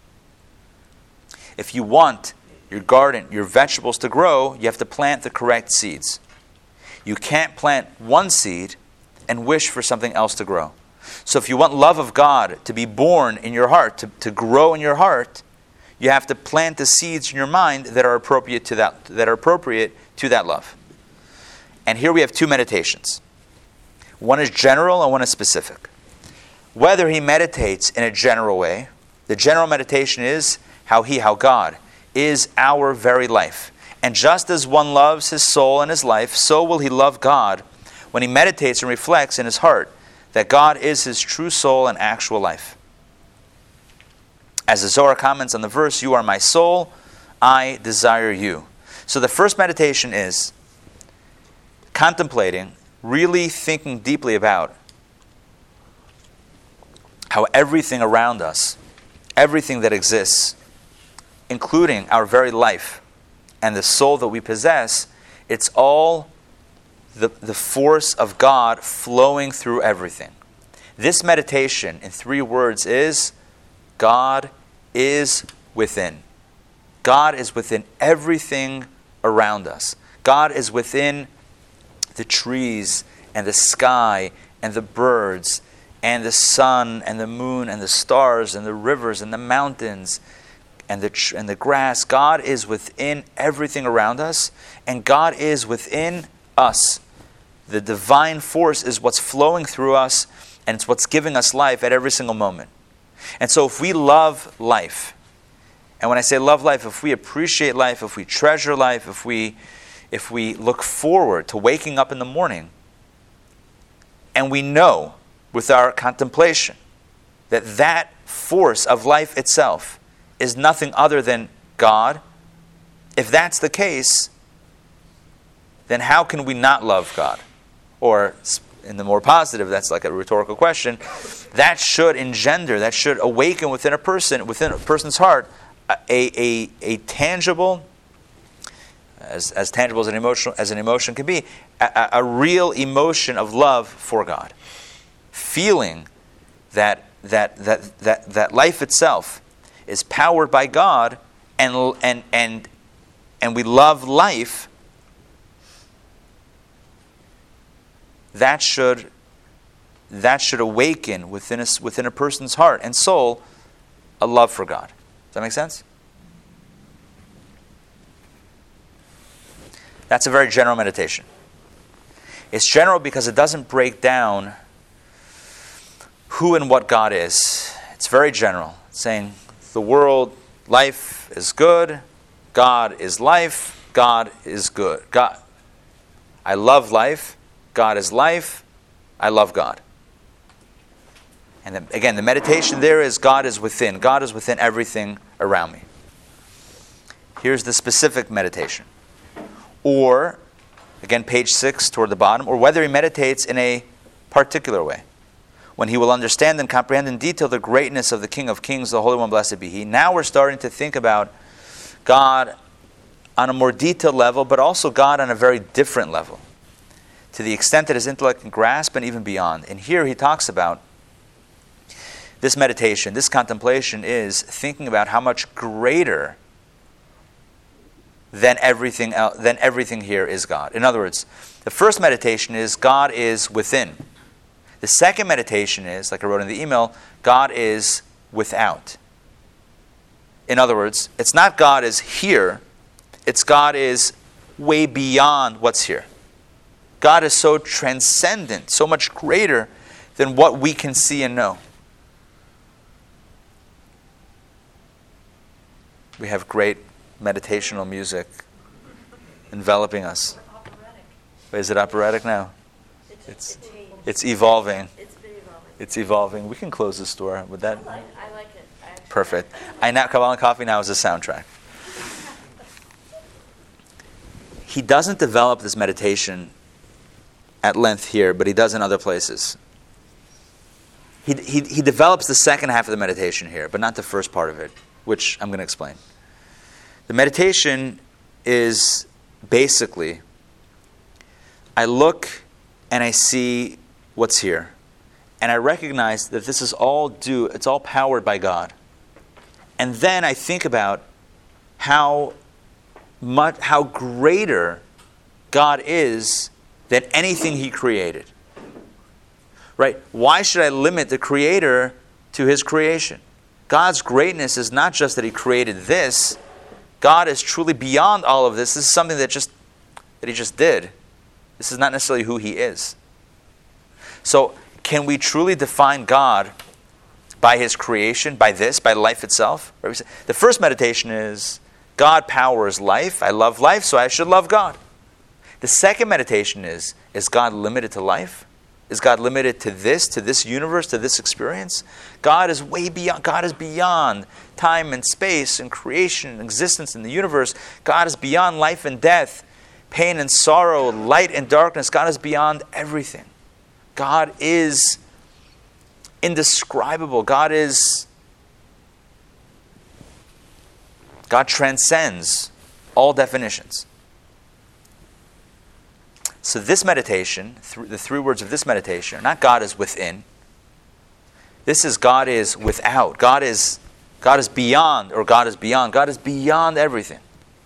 If you want your garden, your vegetables to grow, you have to plant the correct seeds. You can't plant one seed and wish for something else to grow. So if you want love of God to be born in your heart, to grow in your heart, you have to plant the seeds in your mind that are appropriate to that love. And here we have two meditations. One is general and one is specific. Whether he meditates in a general way, the general meditation is how God is our very life. And just as one loves his soul and his life, so will he love God when he meditates and reflects in his heart that God is his true soul and actual life. As the Zohar comments on the verse, "You are my soul, I desire you." So the first meditation is contemplating, really thinking deeply about how everything around us, everything that exists, including our very life and the soul that we possess, it's all the force of God flowing through everything. This meditation in 3 words is God is within. God is within everything around us. God is within the trees and the sky and the birds and the sun and the moon and the stars and the rivers and the mountains and the grass. God is within everything around us, and God is within us. The divine force is what's flowing through us, and it's what's giving us life at every single moment. And so if we love life, and when I say love life, if we appreciate life, if we treasure life, if we look forward to waking up in the morning, and we know with our contemplation that force of life itself is nothing other than God, if that's the case, then how can we not love God? Or in the more positive, that's like a rhetorical question, that should awaken within a person's heart, a tangible, as tangible as an emotion can be, a real emotion of love for God, feeling that life itself is powered by God, and we love life. That should that should awaken within a person's heart and soul a love for God. Does that make sense? That's a very general meditation. It's general because it doesn't break down who and what God is. It's very general. It's saying the world, life is good, God is life, God is good. God, I love life, God is life, I love God. And then, again, the meditation there is God is within. God is within everything around me. Here's the specific meditation. Or, again, page 6 toward the bottom, or whether he meditates in a particular way, when he will understand and comprehend in detail the greatness of the King of Kings, the Holy One, blessed be He. Now we're starting to think about God on a more detailed level, but also God on a very different level, to the extent that his intellect can grasp and even beyond. And here he talks about this meditation, this contemplation is thinking about how much greater than everything here is God. In other words, the first meditation is God is within. The second meditation is, like I wrote in the email, God is without. In other words, it's not God is here, it's God is way beyond what's here. God is so transcendent, so much greater than what we can see and know. We have great meditational music enveloping us. Wait, is it operatic now? It's evolving. It's evolving. We can close this door. Would that? I like it. Perfect. Kabbalah and Coffee now is a soundtrack. He doesn't develop this meditation at length here, but he does in other places. He develops the second half of the meditation here, but not the first part of it, which I'm going to explain. The meditation is basically, I look and I see what's here. And I recognize that this is all it's all powered by God. And then I think about how greater God is than anything He created. Right? Why should I limit the Creator to His creation? God's greatness is not just that He created this. God is truly beyond all of this. This is something that He just did. This is not necessarily who He is. So, can we truly define God by His creation, by life itself? The first meditation is, God powers life. I love life, so I should love God. The second meditation is God limited to life? Is God limited to this universe, to this experience? God is way beyond. God is beyond time and space and creation and existence in the universe. God is beyond life and death, pain and sorrow, light and darkness. God is beyond everything. God is indescribable. God transcends all definitions. So this meditation, the three words of this meditation are not God is within. This is God is without. God is beyond, or God is beyond. God is beyond everything.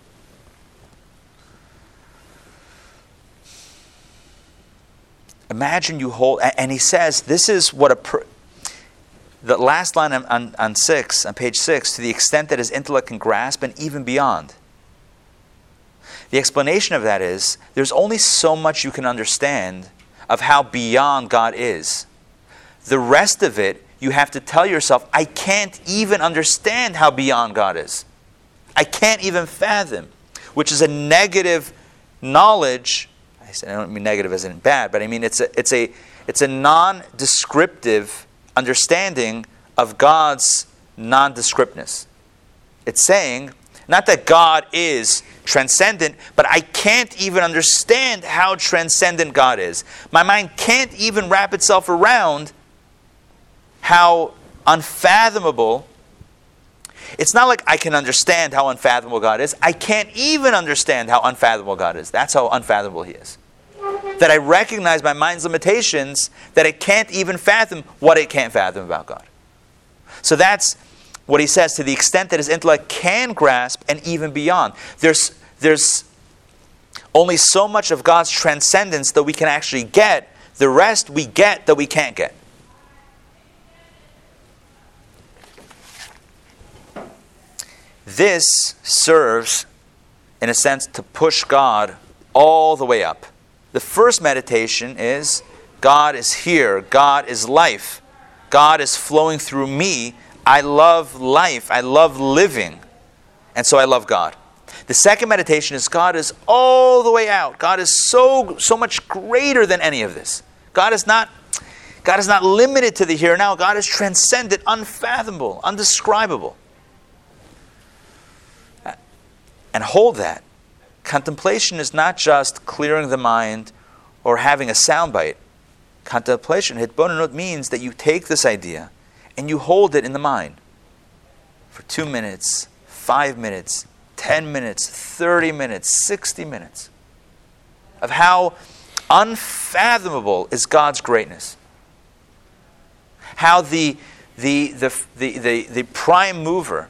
Imagine you hold, and he says, this is what the last line on page 6, to the extent that his intellect can grasp and even beyond. The explanation of that is, there's only so much you can understand of how beyond God is. The rest of it, you have to tell yourself, I can't even understand how beyond God is. I can't even fathom, which is a negative knowledge. I don't mean negative as in bad, but I mean it's a non-descriptive understanding of God's non-descriptness. It's saying, not that God is transcendent, but I can't even understand how transcendent God is. My mind can't even wrap itself around how unfathomable. It's not like I can understand how unfathomable God is. I can't even understand how unfathomable God is. That's how unfathomable He is. That I recognize my mind's limitations, that it can't even fathom what it can't fathom about God. So that's what he says, to the extent that his intellect can grasp and even beyond. There's only so much of God's transcendence that we can actually get The rest we get that we can't get. This serves, in a sense, to push God all the way up. The first meditation is, God is here. God is life. God is flowing through me. I love life. I love living. And so I love God. The second meditation is, God is all the way out. God is so much greater than any of this. God is not limited to the here and now. God is transcendent, unfathomable, undescribable. And hold that. Contemplation is not just clearing the mind or having a soundbite. Contemplation, hitbonenut, means that you take this idea and you hold it in the mind for 2 minutes, 5 minutes, 10 minutes, 30 minutes, 60 minutes of how unfathomable is God's greatness. How the prime mover,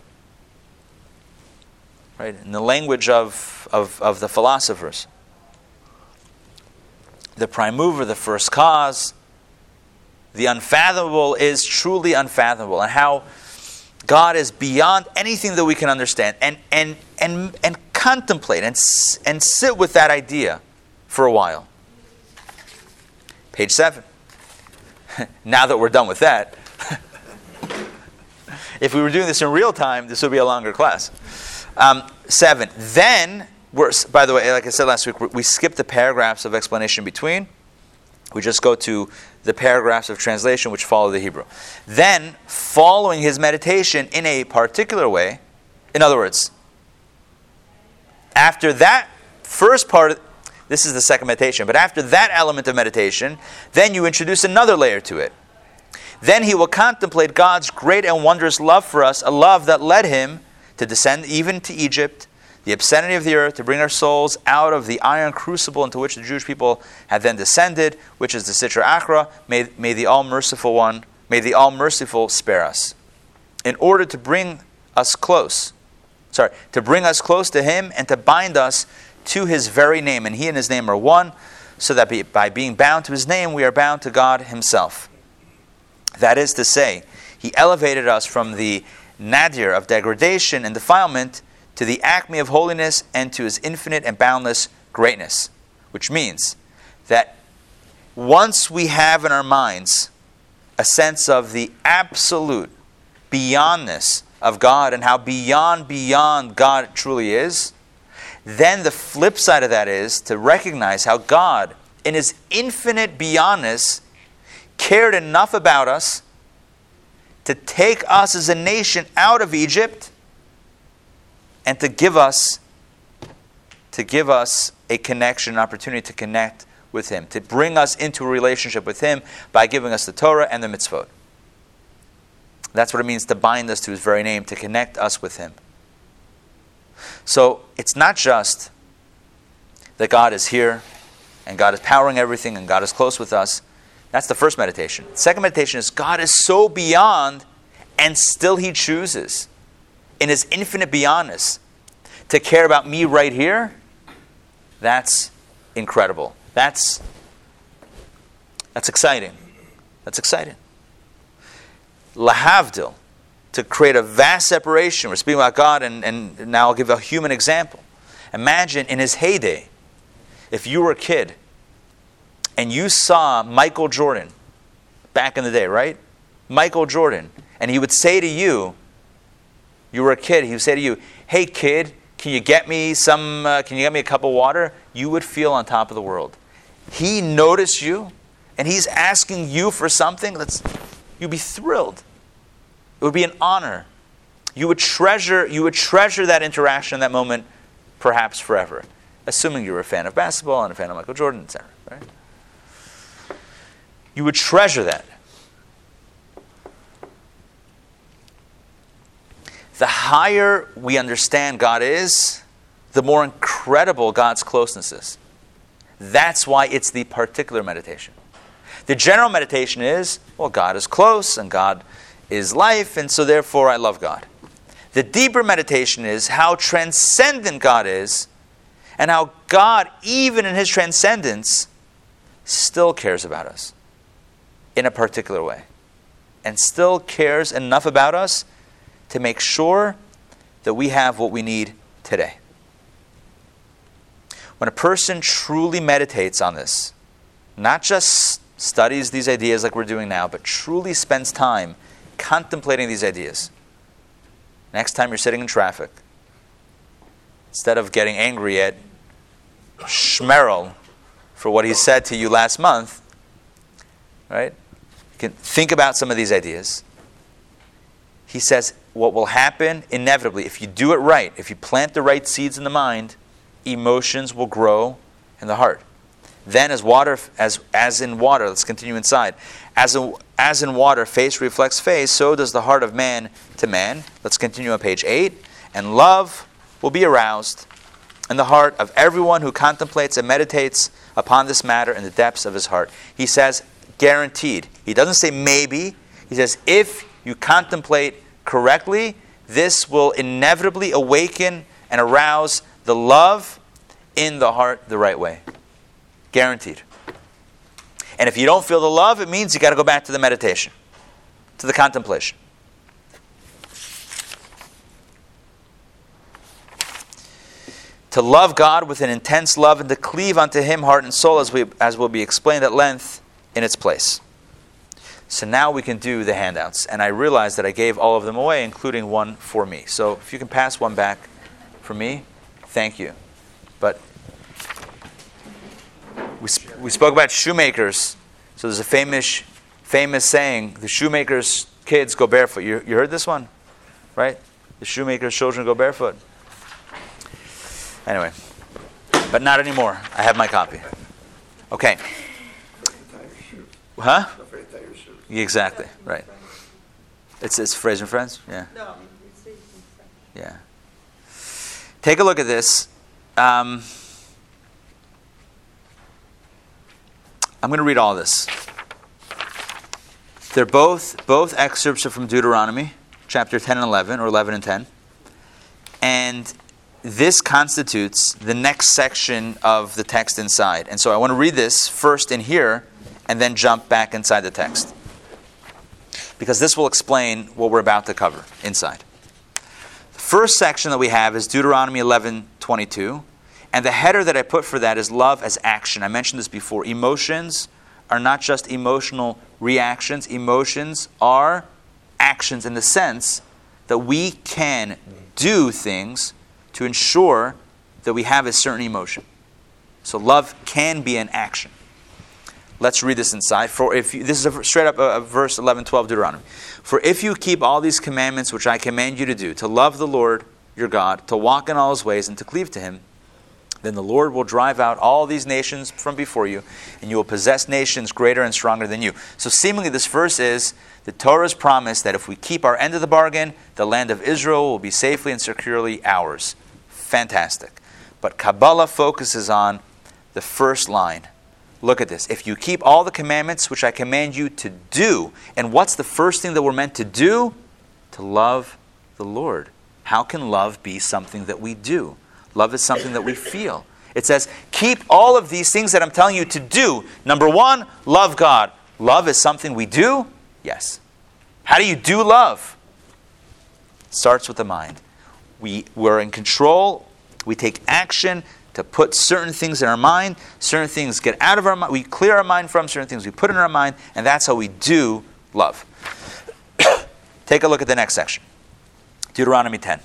right, in the language of the philosophers, the prime mover, the first cause, the unfathomable is truly unfathomable, and how God is beyond anything that we can understand, and contemplate and sit with that idea for a while. Page 7. Now that we're done with that, if we were doing this in real time, this would be a longer class. 7. Then, by the way, like I said last week, we skip the paragraphs of explanation between. We just go to the paragraphs of translation which follow the Hebrew. Then, following his meditation in a particular way, in other words, after that first part, this is the second meditation, but after that element of meditation, then you introduce another layer to it. Then he will contemplate God's great and wondrous love for us, a love that led him to descend even to Egypt, the obscenity of the earth, to bring our souls out of the iron crucible into which the Jewish people had then descended, which is the Sitra Achra. May the all-merciful one, may the all-merciful spare us. In order to bring us close to him and to bind us to his very name. And he and his name are one, so that by being bound to his name, we are bound to God himself. That is to say, he elevated us from the nadir of degradation and defilement to the acme of holiness and to his infinite and boundless greatness. Which means that once we have in our minds a sense of the absolute beyondness of God and how beyond God truly is, then the flip side of that is to recognize how God, in his infinite beyondness, cared enough about us to take us as a nation out of Egypt and to give us a connection, an opportunity to connect with him, to bring us into a relationship with him by giving us the Torah and the mitzvot. That's what it means to bind us to his very name, to connect us with him. So it's not just that God is here and God is powering everything and God is close with us. That's the first meditation. The second meditation is God is so beyond and still he chooses in his infinite beyondness to care about me right here. That's incredible. That's exciting. That's exciting. Lahavdil, to create a vast separation. We're speaking about God, and now I'll give a human example. Imagine in his heyday, if you were a kid and you saw Michael Jordan back in the day, right? Michael Jordan. And he would say to you, you were a kid, he would say to you, hey kid, can you get me a cup of water? You would feel on top of the world. He noticed you, and he's asking you for something. You'd be thrilled. It would be an honor. You would treasure that interaction, that moment, perhaps forever. Assuming you were a fan of basketball and a fan of Michael Jordan, etc. Right? You would treasure that. The higher we understand God is, the more incredible God's closeness is. That's why it's the particular meditation. The general meditation is, well, God is close and God is life, and so therefore I love God. The deeper meditation is how transcendent God is, and how God, even in his transcendence, still cares about us in a particular way, and still cares enough about us to make sure that we have what we need today. When a person truly meditates on this, not just studies these ideas like we're doing now, but truly spends time contemplating these ideas. Next time you're sitting in traffic, instead of getting angry at Schmerl for what he said to you last month, right? You can think about some of these ideas. He says what will happen inevitably, if you do it right, if you plant the right seeds in the mind, emotions will grow in the heart. Then as in water, let's continue inside. As in water, face reflects face, so does the heart of man to man. Let's continue on page 8. And love will be aroused in the heart of everyone who contemplates and meditates upon this matter in the depths of his heart. He says, guaranteed. He doesn't say maybe. He says, if you contemplate correctly, this will inevitably awaken and arouse the love in the heart the right way. Guaranteed. And if you don't feel the love, it means you got to go back to the meditation, to the contemplation. To love God with an intense love and to cleave unto Him heart and soul, as will be explained at length in its place. So now we can do the handouts. And I realized that I gave all of them away, including one for me. So if you can pass one back for me, thank you. But we spoke about shoemakers. So there's a famous saying, the shoemaker's kids go barefoot. You heard this one? Right? The shoemaker's children go barefoot. Anyway, but not anymore. I have my copy. Okay. Huh? Exactly, right. It's Fraser and Friends? Yeah. No, Yeah. Take a look at this. I'm going to read all this. They're both excerpts are from Deuteronomy, chapter 10 and 11, or 11 and 10. And this constitutes the next section of the text inside. And so I want to read this first in here, and then jump back inside the text, because this will explain what we're about to cover inside. The first section that we have is Deuteronomy 11:22, and the header that I put for that is love as action. I mentioned this before. Emotions are not just emotional reactions. Emotions are actions in the sense that we can do things to ensure that we have a certain emotion. So love can be an action. Let's read this inside. This is straight up verse 11:12 Deuteronomy. For if you keep all these commandments which I command you to do, to love the Lord your God, to walk in all His ways, and to cleave to Him, then the Lord will drive out all these nations from before you, and you will possess nations greater and stronger than you. So seemingly this verse is the Torah's promise that if we keep our end of the bargain, the land of Israel will be safely and securely ours. Fantastic. But Kabbalah focuses on the first line. Look at this. If you keep all the commandments which I command you to do, and what's the first thing that we're meant to do? To love the Lord. How can love be something that we do? Love is something that we feel. It says, keep all of these things that I'm telling you to do. Number one, love God. Love is something we do? Yes. How do you do love? It starts with the mind. We're in control. We take action to put certain things in our mind. Certain things get out of our mind. We clear our mind from certain things we put in our mind. And that's how we do love. Take a look at the next section. Deuteronomy 10.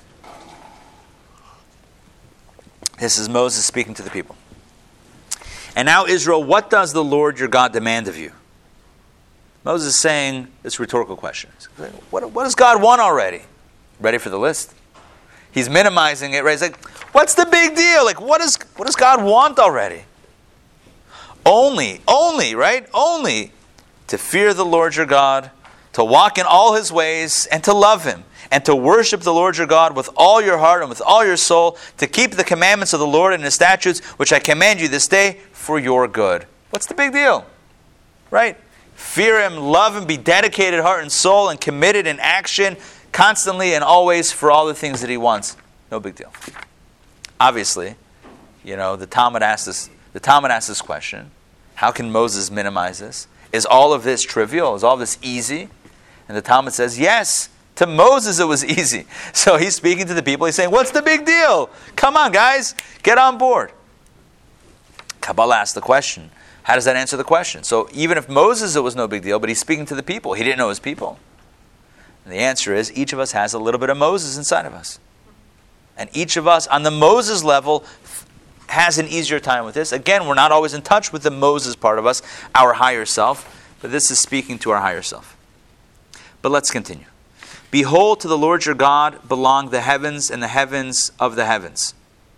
This is Moses speaking to the people. And now, Israel, what does the Lord your God demand of you? Moses is saying this rhetorical question. What does God want already? Ready for the list? He's minimizing it, right? He's like, what's the big deal? Like, what does God want already? Only, right? Only to fear the Lord your God, to walk in all His ways, and to love Him, and to worship the Lord your God with all your heart and with all your soul, to keep the commandments of the Lord and His statutes, which I command you this day for your good. What's the big deal? Right? Fear Him, love Him, be dedicated heart and soul, and committed in action, constantly and always for all the things that He wants. No big deal. Obviously, the Talmud asks this question. How can Moses minimize this? Is all of this trivial? Is all of this easy? And the Talmud says, yes, to Moses it was easy. So he's speaking to the people. He's saying, what's the big deal? Come on, guys, get on board. Kabbalah asks the question. How does that answer the question? So even if Moses it was no big deal, but he's speaking to the people. He didn't know his people. And the answer is, each of us has a little bit of Moses inside of us. And each of us on the Moses level has an easier time with this. Again, we're not always in touch with the Moses part of us, our higher self, but this is speaking to our higher self. But let's continue. Behold, to the Lord your God belong the heavens and the heavens of the heavens.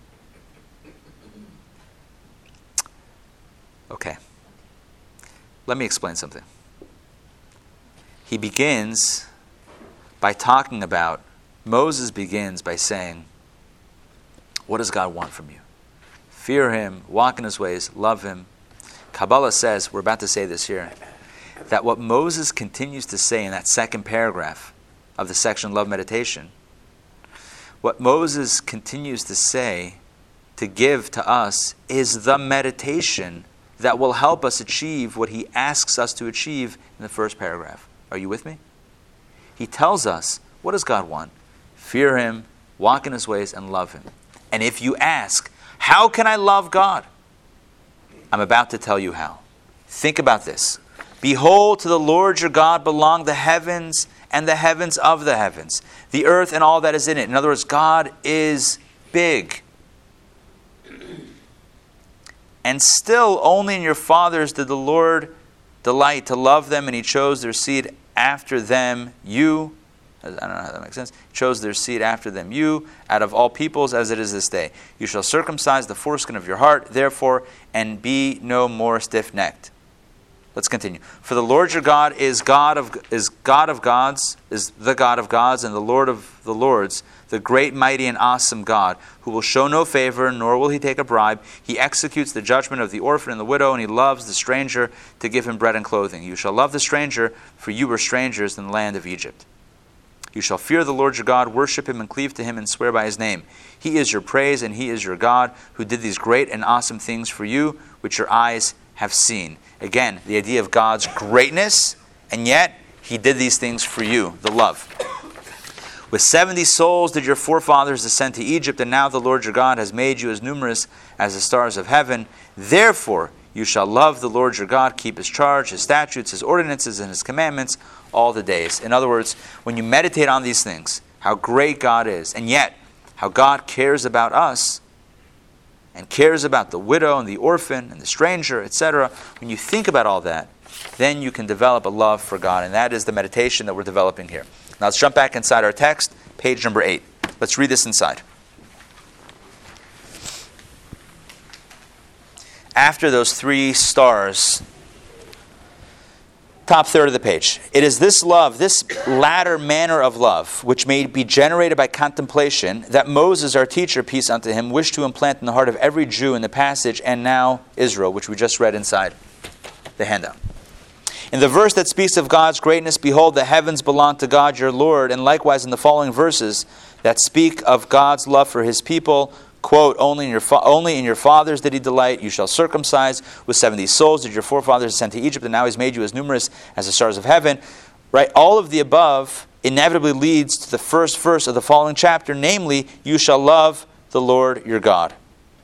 Okay. Let me explain something. He begins by talking about, Moses begins by saying, what does God want from you? Fear Him, walk in His ways, love Him. Kabbalah says, we're about to say this here, that what Moses continues to say in that second paragraph of the section Love Meditation, what Moses continues to say, to give to us, is the meditation that will help us achieve what he asks us to achieve in the first paragraph. Are you with me? He tells us, what does God want? Fear Him, walk in His ways, and love Him. And if you ask, how can I love God? I'm about to tell you how. Think about this. Behold, to the Lord your God belong the heavens and the heavens of the heavens, the earth and all that is in it. In other words, God is big. And still, only in your fathers did the Lord delight to love them, and He chose their seed after them, you. I don't know how that makes sense. Chose their seed after them, you, out of all peoples, as it is this day. You shall circumcise the foreskin of your heart, therefore, and be no more stiff-necked. Let's continue. For the Lord your God is God of gods, is the God of gods, and the Lord of the lords, the great, mighty, and awesome God, who will show no favor, nor will He take a bribe. He executes the judgment of the orphan and the widow, and He loves the stranger to give him bread and clothing. You shall love the stranger, for you were strangers in the land of Egypt. You shall fear the Lord your God, worship Him, and cleave to Him, and swear by His name. He is your praise, and He is your God, who did these great and awesome things for you, which your eyes have seen. Again, the idea of God's greatness, and yet He did these things for you, the love. With 70 souls did your forefathers ascend to Egypt, and now the Lord your God has made you as numerous as the stars of heaven. Therefore you shall love the Lord your God, keep His charge, His statutes, His ordinances, and His commandments all the days. In other words, when you meditate on these things, how great God is, and yet how God cares about us, and cares about the widow and the orphan and the stranger, etc., when you think about all that, then you can develop a love for God. And that is the meditation that we're developing here. Now let's jump back inside our text, page number 8. Let's read this inside. After those 3 stars, top third of the page. It is this love, this latter manner of love, which may be generated by contemplation, that Moses, our teacher, peace unto him, wished to implant in the heart of every Jew in the passage, and now Israel, which we just read inside the handout. In the verse that speaks of God's greatness, behold, the heavens belong to God your Lord, and likewise in the following verses that speak of God's love for His people, quote, only in your fathers did He delight, you shall circumcise, with 70 souls did your forefathers ascend to Egypt, and now He's made you as numerous as the stars of heaven. Right? All of the above inevitably leads to the first verse of the following chapter, namely, you shall love the Lord your God.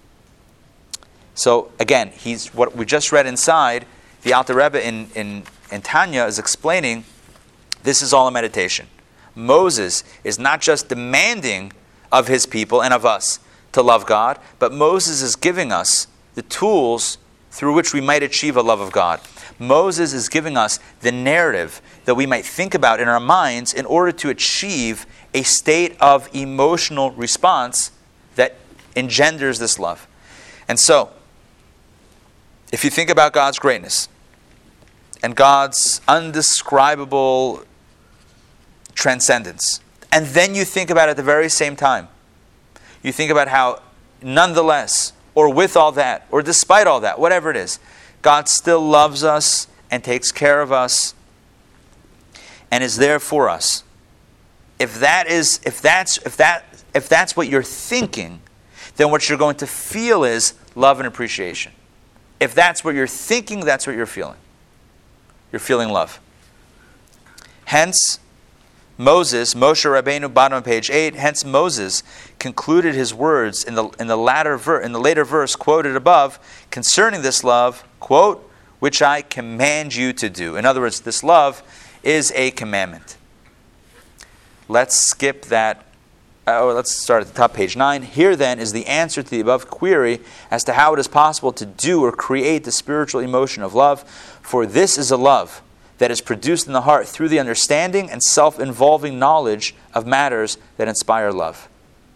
So again, what we just read inside, the Alter Rebbe in Tanya is explaining this is all a meditation. Moses is not just demanding of his people and of us to love God, but Moses is giving us the tools through which we might achieve a love of God. Moses is giving us the narrative that we might think about in our minds in order to achieve a state of emotional response that engenders this love. And so, if you think about God's greatness and God's undescribable transcendence, and then you think about at the very same time, you think about how nonetheless, or with all that, or despite all that, whatever it is, God still loves us and takes care of us and is there for us. If that's what you're thinking, then what you're going to feel is love and appreciation. If that's what you're thinking, that's what you're feeling. You're feeling love. Hence, Moshe Rabbeinu, bottom of page 8, hence Moses concluded his words in the later verse quoted above concerning this love, quote, which I command you to do. In other words, this love is a commandment. Let's skip that. Let's start at the top, page 9. Here then is the answer to the above query as to how it is possible to do or create the spiritual emotion of love. For this is a love that is produced in the heart through the understanding and self-involving knowledge of matters that inspire love.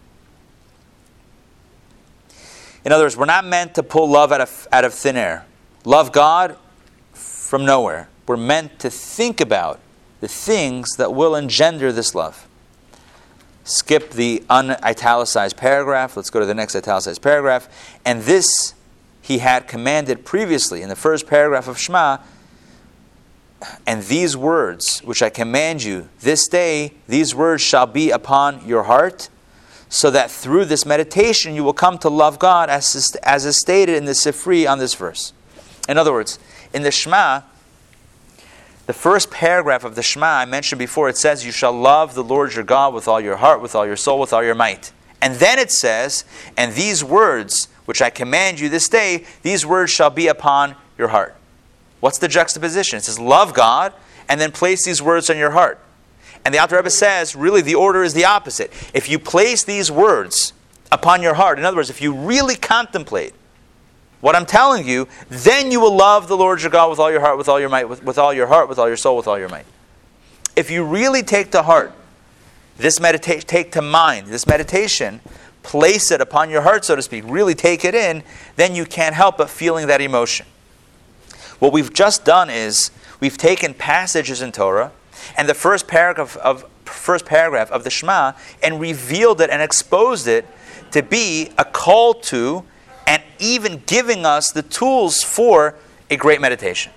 In other words, we're not meant to pull love out of thin air. Love God from nowhere. We're meant to think about the things that will engender this love. Skip the unitalicized paragraph. Let's go to the next italicized paragraph. And this he had commanded previously in the first paragraph of Shema. And these words, which I command you this day, these words shall be upon your heart, so that through this meditation you will come to love God as is stated in the Sifri on this verse. In other words, in the Shema, the first paragraph of the Shema I mentioned before, it says, you shall love the Lord your God with all your heart, with all your soul, with all your might. And then it says, and these words, which I command you this day, these words shall be upon your heart. What's the juxtaposition? It says, love God, and then place these words on your heart. And the Alter Rebbe says, really the order is the opposite. If you place these words upon your heart, in other words, if you really contemplate what I'm telling you, then you will love the Lord your God with all your heart, with all your might, with all your heart, with all your soul, with all your might. If you really take to heart this meditation, take to mind this meditation, place it upon your heart, so to speak, really take it in, then you can't help but feeling that emotion. What we've just done is we've taken passages in Torah and the first paragraph of the Shema and revealed it and exposed it to be a call to and even giving us the tools for a great meditation.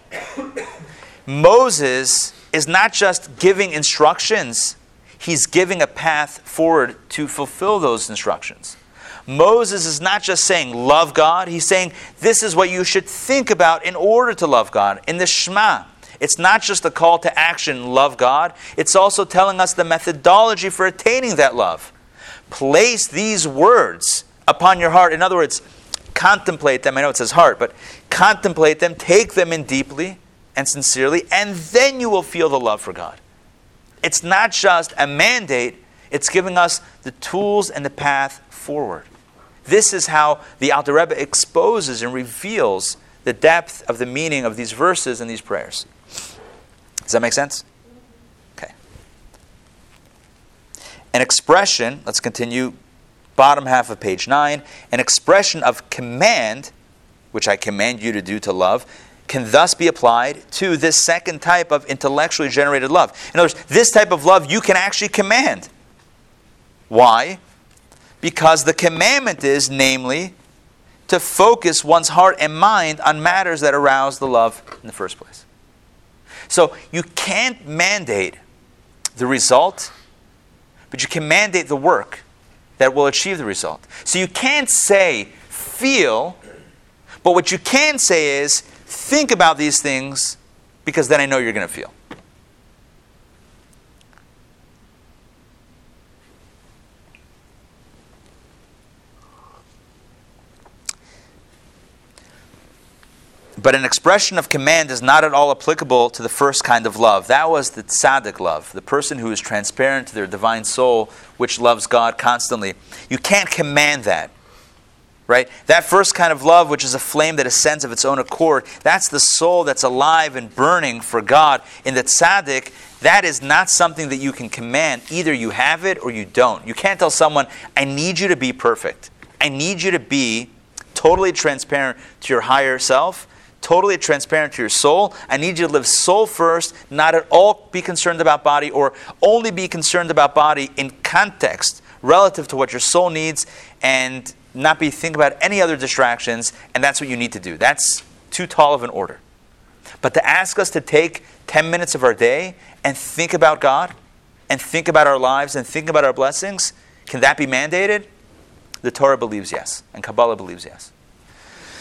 Moses is not just giving instructions, he's giving a path forward to fulfill those instructions. Moses is not just saying, love God. He's saying, this is what you should think about in order to love God. In the Shema, it's not just a call to action, love God. It's also telling us the methodology for attaining that love. Place these words upon your heart. In other words, contemplate them. I know it says heart, but contemplate them, take them in deeply and sincerely, and then you will feel the love for God. It's not just a mandate. It's giving us the tools and the path forward. This is how the Alter Rebbe exposes and reveals the depth of the meaning of these verses and these prayers. Does that make sense? Okay. An expression, let's continue, bottom half of page 9, an expression of command, which I command you to do to love, can thus be applied to this second type of intellectually generated love. In other words, this type of love you can actually command. Why? Because the commandment is, namely, to focus one's heart and mind on matters that arouse the love in the first place. So you can't mandate the result, but you can mandate the work that will achieve the result. So you can't say, feel, but what you can say is, think about these things, because then I know you're going to feel. But an expression of command is not at all applicable to the first kind of love. That was the tzaddik love, the person who is transparent to their divine soul, which loves God constantly. You can't command that, right? That first kind of love, which is a flame that ascends of its own accord, that's the soul that's alive and burning for God. In the tzaddik, that is not something that you can command. Either you have it or you don't. You can't tell someone, I need you to be perfect. I need you to be totally transparent to your higher self, totally transparent to your soul. I need you to live soul first, not at all be concerned about body, or only be concerned about body in context relative to what your soul needs, and not be thinking about any other distractions, and that's what you need to do. That's too tall of an order. But to ask us to take 10 minutes of our day and think about God, and think about our lives, and think about our blessings, can that be mandated? The Torah believes yes, and Kabbalah believes yes.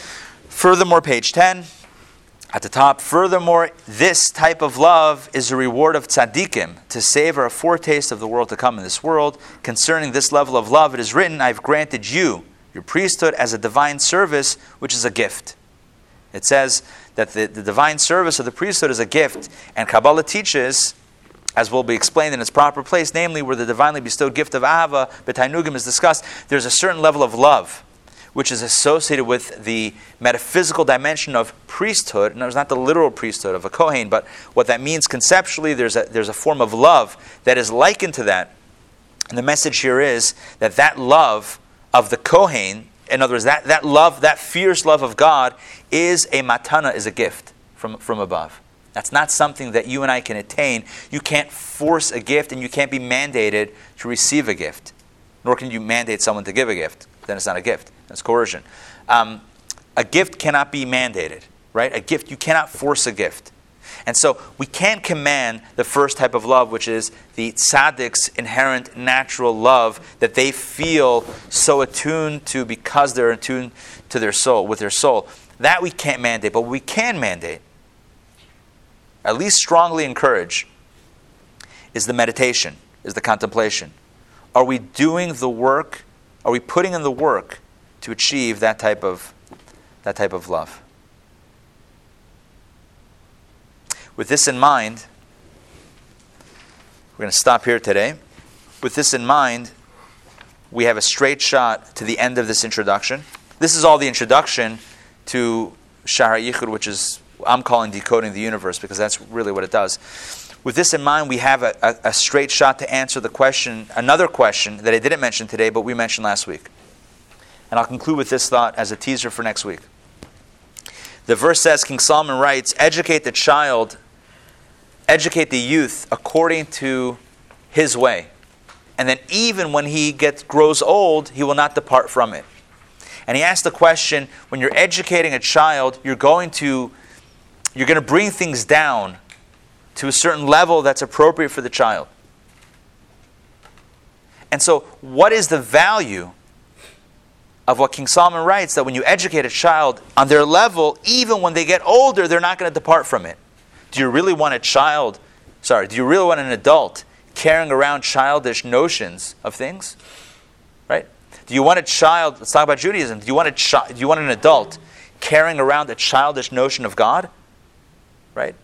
Furthermore, page 10, at the top, furthermore, this type of love is a reward of tzaddikim, to savor a foretaste of the world to come in this world. Concerning this level of love, it is written, I have granted you, your priesthood, as a divine service, which is a gift. It says that the divine service of the priesthood is a gift, and Kabbalah teaches, as will be explained in its proper place, namely where the divinely bestowed gift of Ahava, B'tainugim, is discussed, there's a certain level of love which is associated with the metaphysical dimension of priesthood. And it's not the literal priesthood of a Kohen, but what that means conceptually, there's a form of love that is likened to that. And the message here is that love of the Kohen, in other words, that love, that fierce love of God, is a matana, is a gift from above. That's not something that you and I can attain. You can't force a gift, and you can't be mandated to receive a gift. Nor can you mandate someone to give a gift. Then it's not a gift. That's coercion. A gift cannot be mandated, right? A gift, you cannot force a gift. And so we can't command the first type of love, which is the tzaddik's inherent natural love that they feel so attuned to because they're attuned to their soul, with their soul. That we can't mandate, but we can mandate, at least strongly encourage, is the meditation, is the contemplation. Are we doing the work? Are we putting in the work to achieve that type of love? With this in mind, we're going to stop here today. With this in mind, we have a straight shot to the end of this introduction. This is all the introduction to Shahar Yichud, which is, I'm calling decoding the universe, because that's really what it does. With this in mind, we have a straight shot to answer the question, another question that I didn't mention today, but we mentioned last week. And I'll conclude with this thought as a teaser for next week. The verse says, King Solomon writes, educate the youth according to his way. And then even when he grows old, he will not depart from it. And he asked the question, when you're educating a child, you're going to bring things down to a certain level that's appropriate for the child. And so, what is the value of what King Solomon writes, that when you educate a child on their level, even when they get older, they're not going to depart from it? Do you really want an adult carrying around childish notions of things? Right? Do you want a child, let's talk about Judaism, do you want an adult carrying around a childish notion of God? Right?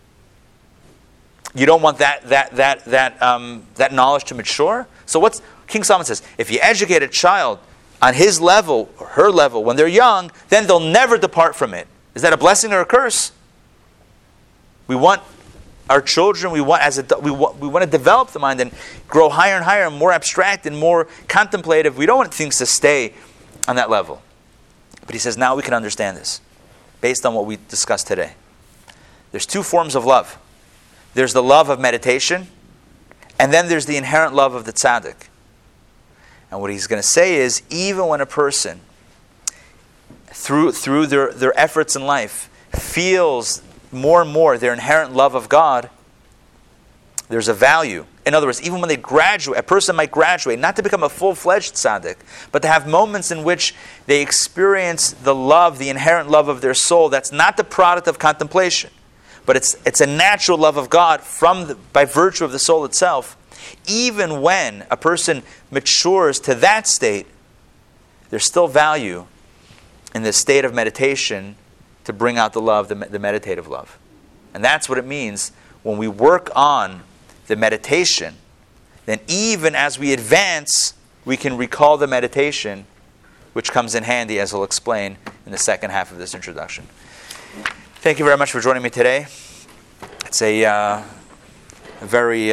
You don't want that knowledge to mature? So what's King Solomon says, if you educate a child on his level, or her level, when they're young, then they'll never depart from it. Is that a blessing or a curse? We want our children, we want to develop the mind and grow higher and higher and more abstract and more contemplative. We don't want things to stay on that level. But he says now we can understand this based on what we discussed today. There's two forms of love. There's the love of meditation, and then there's the inherent love of the tzaddik. And what he's going to say is, even when a person, through their efforts in life, feels more and more their inherent love of God, there's a value. In other words, even when they graduate, a person might graduate, not to become a full-fledged tzaddik, but to have moments in which they experience the love, the inherent love of their soul, that's not the product of contemplation, but it's a natural love of God by virtue of the soul itself. Even when a person matures to that state, there's still value in the state of meditation to bring out the love, the meditative love. And that's what it means when we work on the meditation. Then even as we advance, we can recall the meditation, which comes in handy, as I'll explain in the second half of this introduction. Thank you very much for joining me today. It's a very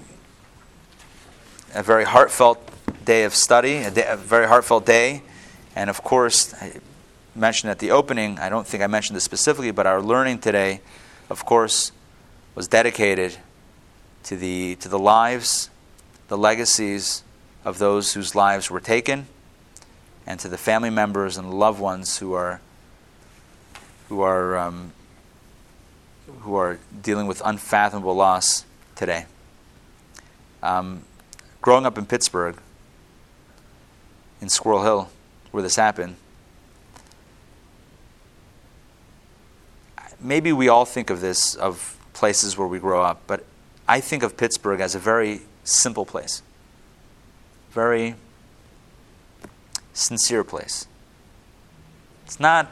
heartfelt day of study, a very heartfelt day. And of course, I mentioned at the opening, I don't think I mentioned this specifically, but our learning today, of course, was dedicated to the lives, the legacies of those whose lives were taken, and to the family members and the loved ones who are dealing with unfathomable loss today. Growing up in Pittsburgh, in Squirrel Hill, where this happened, maybe we all think of this, of places where we grow up, but I think of Pittsburgh as a very simple place. Very sincere place. It's not...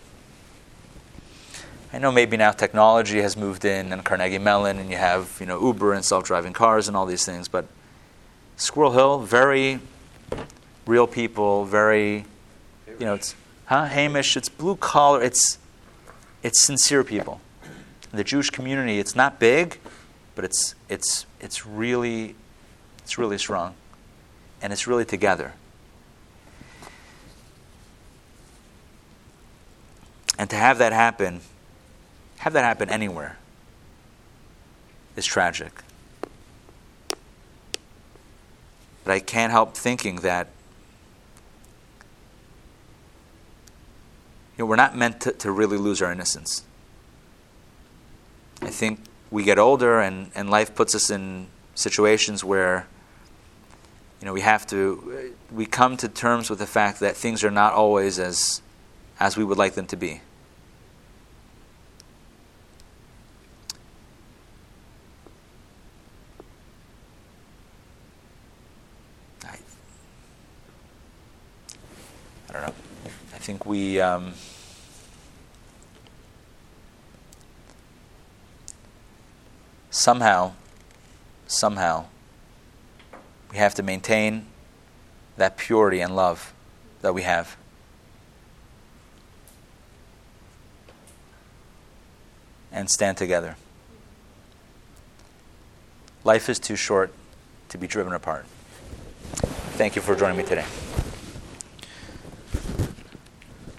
I know maybe now technology has moved in and Carnegie Mellon and you have, Uber and self-driving cars and all these things, but Squirrel Hill, very real people, very, it's Hamish, it's blue collar, it's sincere people. The Jewish community, it's not big, but it's really strong, and it's really together. And to have that happen anywhere is tragic. But I can't help thinking that we're not meant to really lose our innocence. I think we get older and life puts us in situations where we come to terms with the fact that things are not always as we would like them to be. I don't know. I think we somehow we have to maintain that purity and love that we have. And stand together. Life is too short to be driven apart. Thank you for joining me today.